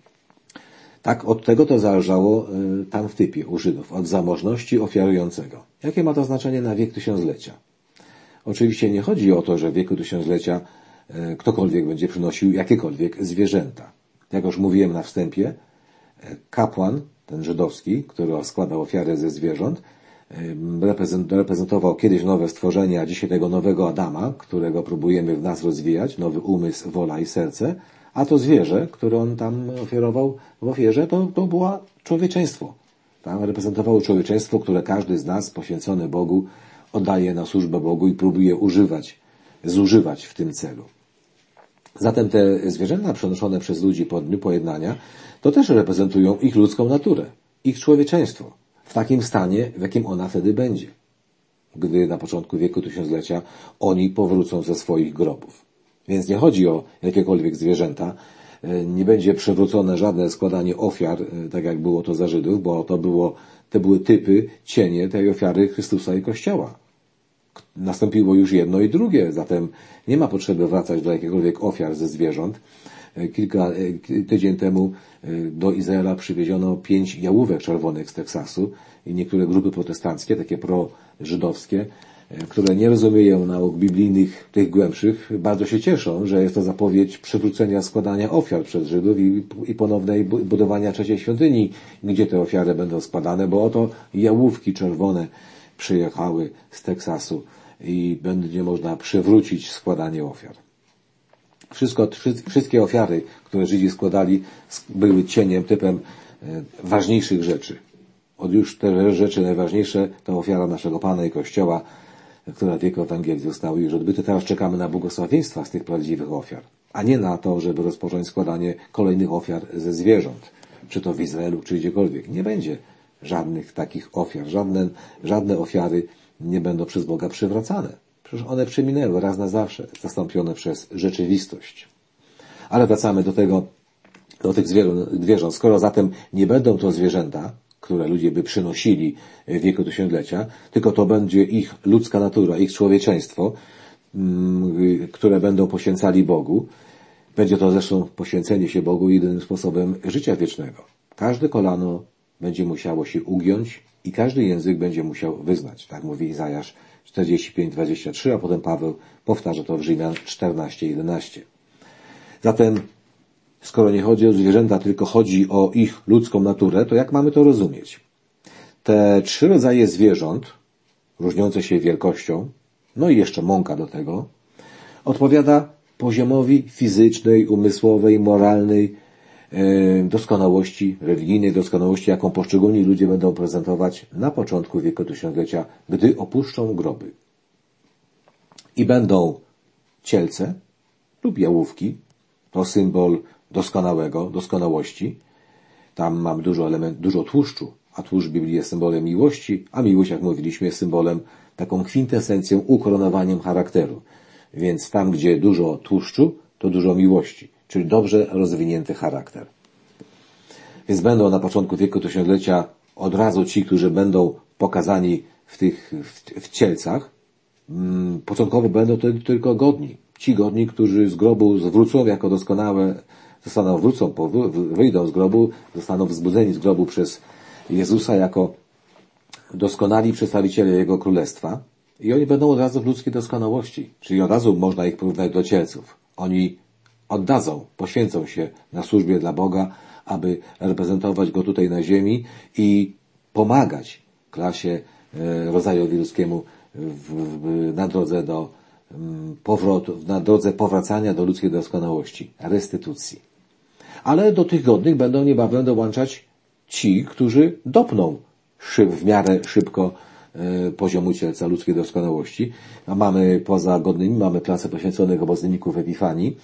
Tak, od tego to zależało tam w typie u Żydów, od zamożności ofiarującego. Jakie ma to znaczenie na wiek tysiąclecia? Oczywiście nie chodzi o to, że w wieku tysiąclecia ktokolwiek będzie przynosił jakiekolwiek zwierzęta. Jak już mówiłem na wstępie, kapłan, ten żydowski, który składał ofiarę ze zwierząt, reprezentował kiedyś nowe stworzenie, a dzisiaj tego nowego Adama, którego próbujemy w nas rozwijać, nowy umysł, wola i serce, a to zwierzę, które on tam ofiarował w ofierze, to było człowieczeństwo. Tam reprezentowało człowieczeństwo, które każdy z nas, poświęcony Bogu, oddaje na służbę Bogu i próbuje zużywać w tym celu. Zatem te zwierzęta przenoszone przez ludzi po dniu pojednania, to też reprezentują ich ludzką naturę, ich człowieczeństwo, w takim stanie, w jakim ona wtedy będzie, gdy na początku wieku tysiąclecia oni powrócą ze swoich grobów. Więc nie chodzi o jakiekolwiek zwierzęta, nie będzie przywrócone żadne składanie ofiar, tak jak było to za Żydów, bo to były typy, cienie tej ofiary Chrystusa i Kościoła. Nastąpiło już jedno i drugie, zatem nie ma potrzeby wracać do jakichkolwiek ofiar ze zwierząt. Tydzień temu do Izraela przywieziono 5 jałówek czerwonych z Teksasu i niektóre grupy protestanckie, takie prożydowskie, które nie rozumieją nauk biblijnych, tych głębszych, bardzo się cieszą, że jest to zapowiedź przywrócenia składania ofiar przez Żydów i ponownej budowania trzeciej świątyni, gdzie te ofiary będą składane, bo oto jałówki czerwone przyjechały z Teksasu i będzie można przywrócić składanie ofiar. Wszystkie ofiary, które Żydzi składali, były cieniem, typem ważniejszych rzeczy. Od już te rzeczy najważniejsze to ofiara naszego Pana i Kościoła, która w wieku Ewangelii zostały już odbyte. Teraz czekamy na błogosławieństwa z tych prawdziwych ofiar, a nie na to, żeby rozpocząć składanie kolejnych ofiar ze zwierząt, czy to w Izraelu, czy gdziekolwiek. Nie będzie żadnych takich ofiar. Żadne ofiary nie będą przez Boga przywracane. Przecież one przeminęły raz na zawsze, zastąpione przez rzeczywistość. Ale wracamy do tych zwierząt. Skoro zatem nie będą to zwierzęta, które ludzie by przynosili w wieku tysiąclecia, tylko to będzie ich ludzka natura, ich człowieczeństwo, które będą poświęcali Bogu. Będzie to zresztą poświęcenie się Bogu jedynym sposobem życia wiecznego. Każde kolano będzie musiało się ugiąć i każdy język będzie musiał wyznać. Tak mówi Izajasz 45:23, a potem Paweł powtarza to w Rzymian 14:11. Zatem, skoro nie chodzi o zwierzęta, tylko chodzi o ich ludzką naturę, to jak mamy to rozumieć? Te 3 rodzaje zwierząt, różniące się wielkością, no i jeszcze mąka do tego, odpowiada poziomowi fizycznej, umysłowej, moralnej doskonałości, religijnej doskonałości, jaką poszczególni ludzie będą prezentować na początku wieku tysiąclecia, gdy opuszczą groby. I będą cielce lub jałówki, to symbol doskonałości. Tam mamy dużo tłuszczu, a tłuszcz w Biblii jest symbolem miłości, a miłość, jak mówiliśmy, jest symbolem, taką kwintesencją, ukoronowaniem charakteru. Więc tam, gdzie dużo tłuszczu, to dużo miłości, czyli dobrze rozwinięty charakter. Więc będą na początku wieku tysiąclecia od razu ci, którzy będą pokazani w cielcach. Początkowo będą to tylko godni. Ci godni, którzy z grobu zwrócą jako doskonałe, wyjdą z grobu, zostaną wzbudzeni z grobu przez Jezusa jako doskonali przedstawiciele Jego Królestwa i oni będą od razu w ludzkiej doskonałości, czyli od razu można ich porównać do cielców. Oni oddadzą, poświęcą się na służbie dla Boga, aby reprezentować Go tutaj na ziemi i pomagać klasie, rodzajowi ludzkiemu na drodze do powrotu, na drodze powracania do ludzkiej doskonałości, restytucji. Ale do tych godnych będą niebawem dołączać ci, którzy dopną w miarę szybko poziomu cielca ludzkiej doskonałości. A mamy poza godnymi, mamy klasę poświęconych obozników Epifanii.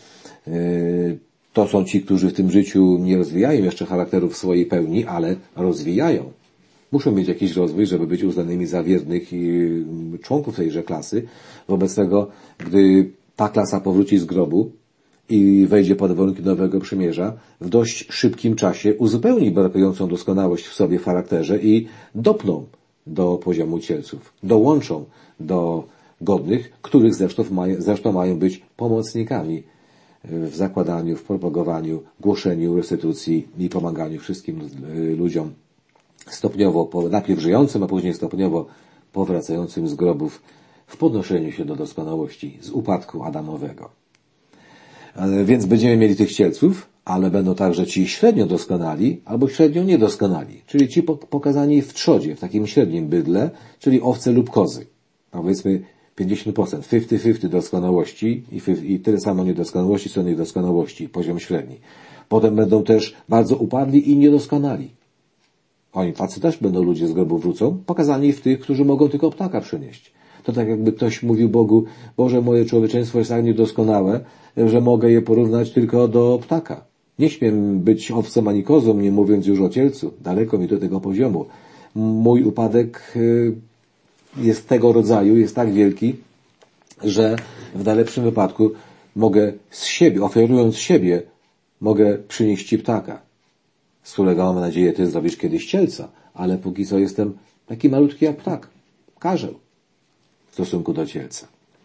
To są ci, którzy w tym życiu nie rozwijają jeszcze charakteru w swojej pełni, ale rozwijają. Muszą mieć jakiś rozwój, żeby być uznanymi za wiernych członków tejże klasy. Wobec tego, gdy ta klasa powróci z grobu i wejdzie pod warunki nowego przymierza, w dość szybkim czasie uzupełni brakującą doskonałość w sobie w charakterze i dopną do poziomu cielców. Dołączą do godnych, których zresztą mają być pomocnikami w zakładaniu, w propagowaniu, głoszeniu restytucji i pomaganiu wszystkim ludziom stopniowo, najpierw żyjącym, a później stopniowo powracającym z grobów w podnoszeniu się do doskonałości z upadku Adamowego. Więc będziemy mieli tych cielców, ale będą także ci średnio doskonali albo średnio niedoskonali, czyli ci pokazani w trzodzie, w takim średnim bydle, czyli owce lub kozy. Powiedzmy 50%, 50-50 doskonałości i tyle samo niedoskonałości, co niedoskonałości, poziom średni. Potem będą też bardzo upadli i niedoskonali. Oni tacy też będą ludzie z grobu wrócą, pokazani w tych, którzy mogą tylko ptaka przynieść. To tak jakby ktoś mówił Bogu, Boże, moje człowieczeństwo jest tak niedoskonałe, że mogę je porównać tylko do ptaka. Nie śmiem być owcą ani kozą, nie mówiąc już o cielcu. Daleko mi do tego poziomu. Mój upadek jest tego rodzaju, jest tak wielki, że w najlepszym wypadku mogę z siebie, oferując siebie, mogę przynieść ci ptaka, z którego mam nadzieję ty zrobisz kiedyś cielca, ale póki co jestem taki malutki jak ptak, karzeł w stosunku do cielca.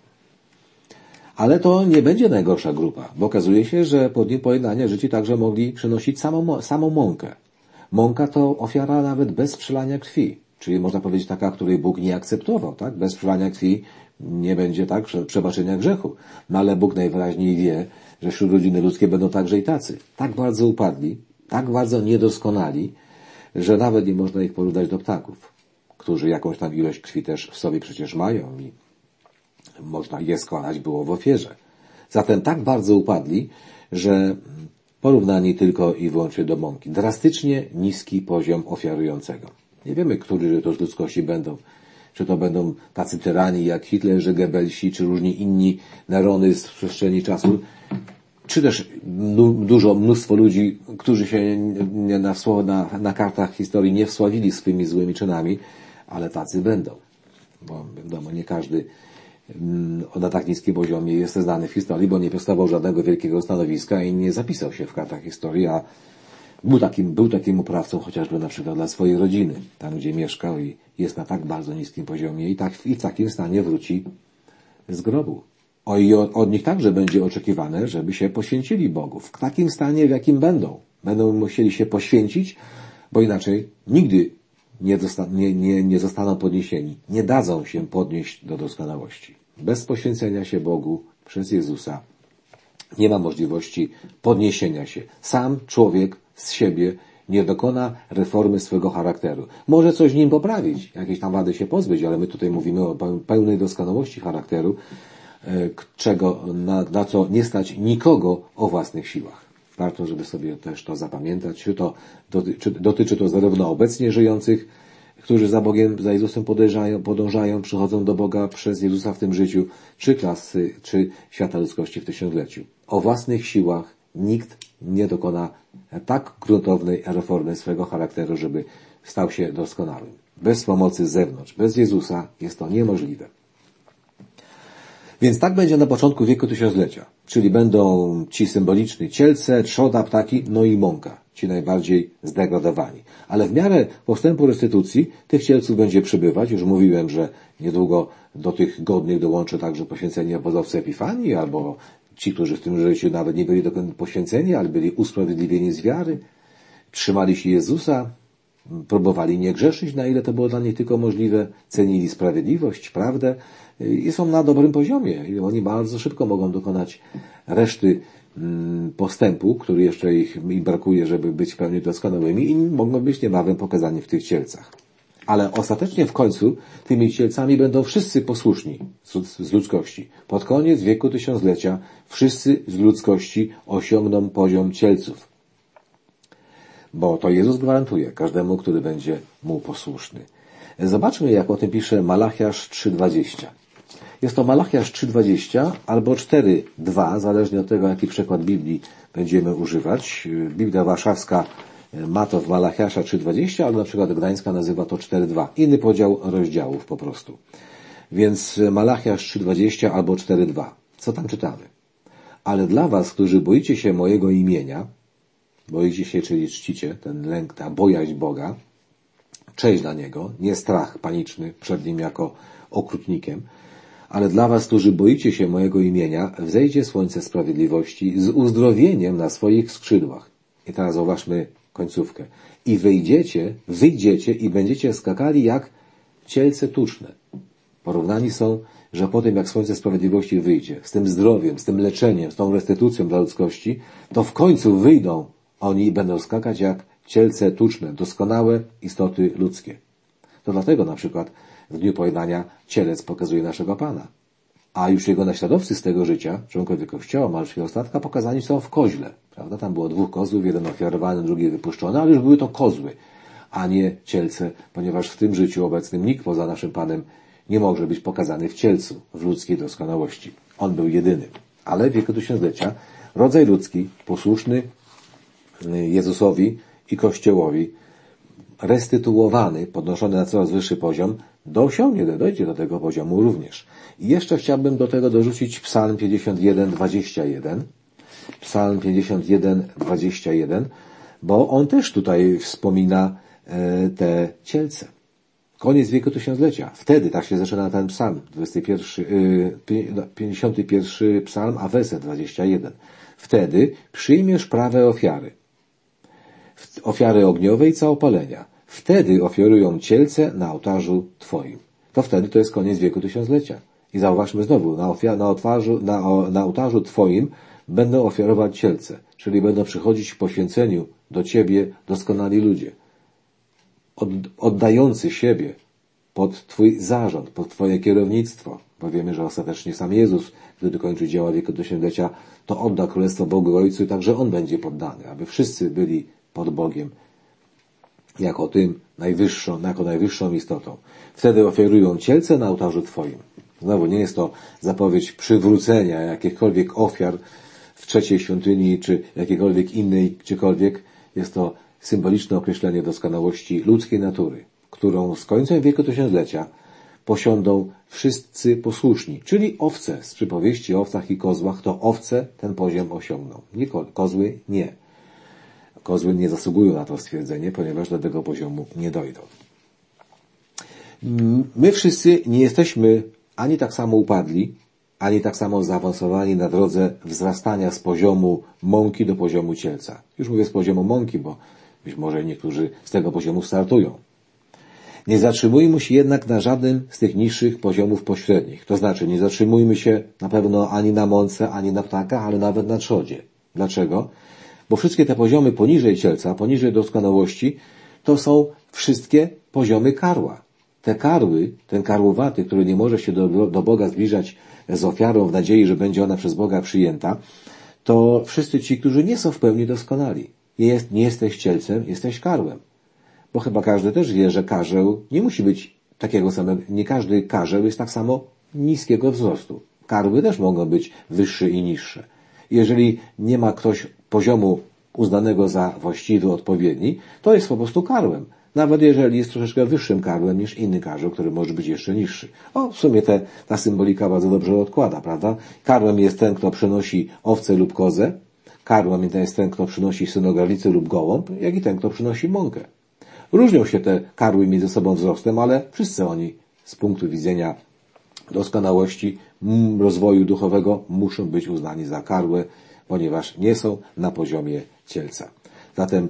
Ale to nie będzie najgorsza grupa, bo okazuje się, że po dniu pojednania Żydzi także mogli przynosić samą mąkę. Mąka to ofiara nawet bez przelania krwi, czyli można powiedzieć taka, której Bóg nie akceptował, tak? Bez przelania krwi nie będzie, tak, przebaczenia grzechu. No ale Bóg najwyraźniej wie, że wśród rodziny ludzkiej będą także i tacy. Tak bardzo upadli, tak bardzo niedoskonali, że nawet nie można ich porównać do ptaków, którzy jakąś tam ilość krwi też w sobie przecież mają i można je składać było w ofierze. Zatem tak bardzo upadli, że porównani tylko i wyłącznie do mąki. Drastycznie niski poziom ofiarującego. Nie wiemy, którzy to z ludzkości będą. Czy to będą tacy tyrani jak Hitlerzy, Goebbelsi, czy różni inni Nerony z przestrzeni czasu, czy też mnóstwo ludzi, którzy się na kartach historii nie wsławili swymi złymi czynami, ale tacy będą. Bo wiadomo, nie każdy na tak niskim poziomie jest znany w historii, bo nie piastował żadnego wielkiego stanowiska i nie zapisał się w kartach historii, a był takim oprawcą chociażby na przykład dla swojej rodziny, tam gdzie mieszkał i jest na tak bardzo niskim poziomie i w takim stanie wróci z grobu. I od nich także będzie oczekiwane, żeby się poświęcili Bogu. W takim stanie, w jakim będą. Będą musieli się poświęcić, bo inaczej nigdy nie zostaną podniesieni. Nie dadzą się podnieść do doskonałości. Bez poświęcenia się Bogu przez Jezusa nie ma możliwości podniesienia się. Sam człowiek z siebie nie dokona reformy swego charakteru. Może coś w nim poprawić, jakieś tam wady się pozbyć, ale my tutaj mówimy o pełnej doskonałości charakteru, na co nie stać nikogo o własnych siłach. Warto, żeby sobie też to zapamiętać. Dotyczy to zarówno obecnie żyjących, którzy za Bogiem, za Jezusem podążają, przychodzą do Boga przez Jezusa w tym życiu, czy świata ludzkości w tysiącleciu. O własnych siłach nikt nie dokona tak gruntownej reformy swego charakteru, żeby stał się doskonałym. Bez pomocy z zewnątrz, bez Jezusa jest to niemożliwe. Więc tak będzie na początku wieku tysiąclecia. Czyli będą ci symboliczni cielce, trzoda, ptaki, no i mąka. Ci najbardziej zdegradowani. Ale w miarę postępu restytucji tych cielców będzie przybywać. Już mówiłem, że niedługo do tych godnych dołączy także poświęceni obozowcy Epifanii, albo ci, którzy w tym życiu nawet nie byli poświęceni, ale byli usprawiedliwieni z wiary, trzymali się Jezusa, próbowali nie grzeszyć, na ile to było dla nich tylko możliwe, cenili sprawiedliwość, prawdę i są na dobrym poziomie. I oni bardzo szybko mogą dokonać reszty postępu, który jeszcze im brakuje, żeby być w pełni doskonałymi i mogą być niebawem pokazani w tych cielcach. Ale ostatecznie w końcu tymi cielcami będą wszyscy posłuszni z ludzkości. Pod koniec wieku tysiąclecia wszyscy z ludzkości osiągną poziom cielców. Bo to Jezus gwarantuje każdemu, który będzie mu posłuszny. Zobaczmy, jak o tym pisze Malachiasz 3:20. Jest to Malachiasz 3:20 albo 4:2, zależnie od tego, jaki przekład Biblii będziemy używać. Biblia Warszawska ma to w Malachiasza 3:20, ale na przykład Gdańska nazywa to 4:2. Inny podział rozdziałów po prostu. Więc Malachiasz 3:20 albo 4:2. Co tam czytamy? Ale dla was, którzy boicie się mojego imienia, boicie się, czyli czcicie ten lęk, ta bojaźń Boga, cześć dla Niego, nie strach paniczny przed Nim jako okrutnikiem, ale dla was, którzy boicie się mojego imienia, wzejdzie słońce sprawiedliwości z uzdrowieniem na swoich skrzydłach. I teraz zauważmy końcówkę. I wyjdziecie i będziecie skakali jak cielce tuczne. Porównani są, że po tym jak słońce sprawiedliwości wyjdzie, z tym zdrowiem, z tym leczeniem, z tą restytucją dla ludzkości, to w końcu wyjdą oni i będą skakać jak cielce tuczne, doskonałe istoty ludzkie. To dlatego na przykład w dniu pojednania cielec pokazuje naszego Pana. A już jego naśladowcy z tego życia, członkowie Kościoła Marszałkowskiego Ostatka, pokazani są w koźle. Prawda? Tam było 2 kozłów, jeden ofiarowany, drugi wypuszczony, ale już były to kozły, a nie cielce, ponieważ w tym życiu obecnym nikt poza naszym Panem nie może być pokazany w cielcu, w ludzkiej doskonałości. On był jedyny. Ale w wieku tysiąclecia rodzaj ludzki, posłuszny Jezusowi i Kościołowi, restytuowany, podnoszony na coraz wyższy poziom, dojdzie do tego poziomu również. I jeszcze chciałbym do tego dorzucić Psalm 51:21. Psalm 51:21, bo on też tutaj wspomina te cielce. Koniec wieku tysiąclecia. Wtedy, tak się zaczyna ten psalm, 51 psalm, a werset 21. Wtedy przyjmiesz prawe ofiary. Ofiary ogniowe i całopalenia. wtedy ofiarują cielce na ołtarzu Twoim. To wtedy to jest koniec wieku tysiąclecia. I zauważmy znowu, na ołtarzu Twoim będą ofiarować cielce, czyli będą przychodzić w poświęceniu do Ciebie doskonali ludzie, oddający siebie pod Twój zarząd, pod Twoje kierownictwo, bo wiemy, że ostatecznie sam Jezus, gdy dokończy dzieła wieku tysiąclecia, to odda królestwo Bogu Ojcu i także On będzie poddany, aby wszyscy byli pod Bogiem jako najwyższą istotą. Wtedy ofiarują cielce na ołtarzu Twoim. Znowu nie jest to zapowiedź przywrócenia jakichkolwiek ofiar w trzeciej świątyni, czy jakiejkolwiek innej, gdziekolwiek. Jest to symboliczne określenie doskonałości ludzkiej natury, którą z końcem wieku tysiąclecia posiądą wszyscy posłuszni, czyli owce z przypowieści o owcach i kozłach, to owce ten poziom osiągną. Nie kozły nie. Kozły nie zasługują na to stwierdzenie, ponieważ do tego poziomu nie dojdą. My wszyscy nie jesteśmy ani tak samo upadli, ani tak samo zaawansowani na drodze wzrastania z poziomu mąki do poziomu cielca. Już mówię z poziomu mąki, bo być może niektórzy z tego poziomu startują. Nie zatrzymujmy się jednak na żadnym z tych niższych poziomów pośrednich. To znaczy, nie zatrzymujmy się na pewno ani na mące, ani na ptakach, ale nawet na trzodzie. Dlaczego? Bo wszystkie te poziomy poniżej cielca, poniżej doskonałości, to są wszystkie poziomy karła. Te karły, ten karłowaty, który nie może się do Boga zbliżać z ofiarą w nadziei, że będzie ona przez Boga przyjęta, to wszyscy ci, którzy nie są w pełni doskonali. Nie jesteś cielcem, jesteś karłem. Bo chyba każdy też wie, że karzeł nie musi być takiego samego, nie każdy karzeł jest tak samo niskiego wzrostu. Karły też mogą być wyższe i niższe. Jeżeli nie ma ktoś poziomu uznanego za właściwy, odpowiedni, to jest po prostu karłem. Nawet jeżeli jest troszeczkę wyższym karłem niż inny karzeł, który może być jeszcze niższy. W sumie ta symbolika bardzo dobrze odkłada, prawda? Karłem jest ten, kto przynosi owcę lub kozę. Karłem jest ten, kto przynosi synograwicę lub gołąb, jak i ten, kto przynosi mąkę. Różnią się te karły między sobą wzrostem, ale wszyscy oni z punktu widzenia doskonałości, rozwoju duchowego muszą być uznani za karłę, ponieważ nie są na poziomie cielca. Zatem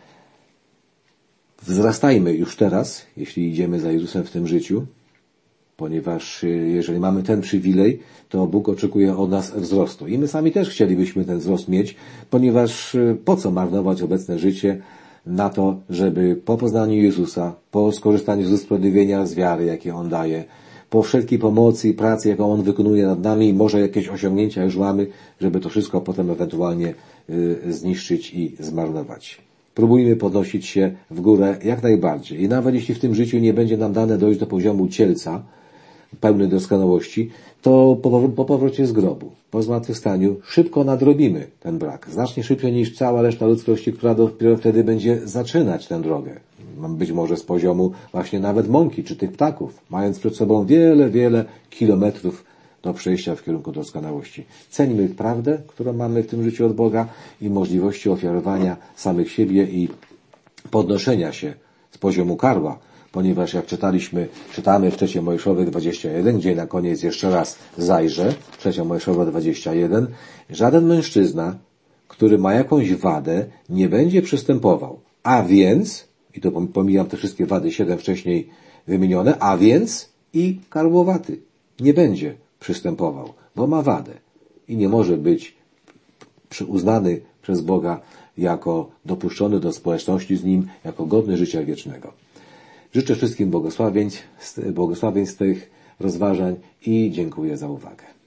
wzrastajmy już teraz, jeśli idziemy za Jezusem w tym życiu, ponieważ jeżeli mamy ten przywilej, to Bóg oczekuje od nas wzrostu. I my sami też chcielibyśmy ten wzrost mieć, ponieważ po co marnować obecne życie na to, żeby po poznaniu Jezusa, po skorzystaniu z usprawiedliwienia z wiary, jakie On daje, po wszelkiej pomocy i pracy, jaką On wykonuje nad nami, może jakieś osiągnięcia już mamy, żeby to wszystko potem ewentualnie zniszczyć i zmarnować. Próbujmy podnosić się w górę jak najbardziej. I nawet jeśli w tym życiu nie będzie nam dane dojść do poziomu cielca, pełnej doskonałości, to po powrocie z grobu, po zmartwychwstaniu, szybko nadrobimy ten brak. Znacznie szybciej niż cała reszta ludzkości, która dopiero wtedy będzie zaczynać tę drogę. Być może z poziomu właśnie nawet mąki czy tych ptaków, mając przed sobą wiele, wiele kilometrów do przejścia w kierunku doskonałości. Ceńmy prawdę, którą mamy w tym życiu od Boga i możliwości ofiarowania samych siebie i podnoszenia się z poziomu karła, ponieważ jak czytamy w 3 Mojżeszowej 21, gdzie na koniec jeszcze raz zajrzę, 3 Mojżeszowa 21, żaden mężczyzna, który ma jakąś wadę, nie będzie przystępował. A więc, i to pomijam te wszystkie wady 7 wcześniej wymienione, a więc i karłowaty nie będzie przystępował, bo ma wadę i nie może być uznany przez Boga jako dopuszczony do społeczności z Nim, jako godny życia wiecznego. Życzę wszystkim błogosławieństw tych rozważań i dziękuję za uwagę.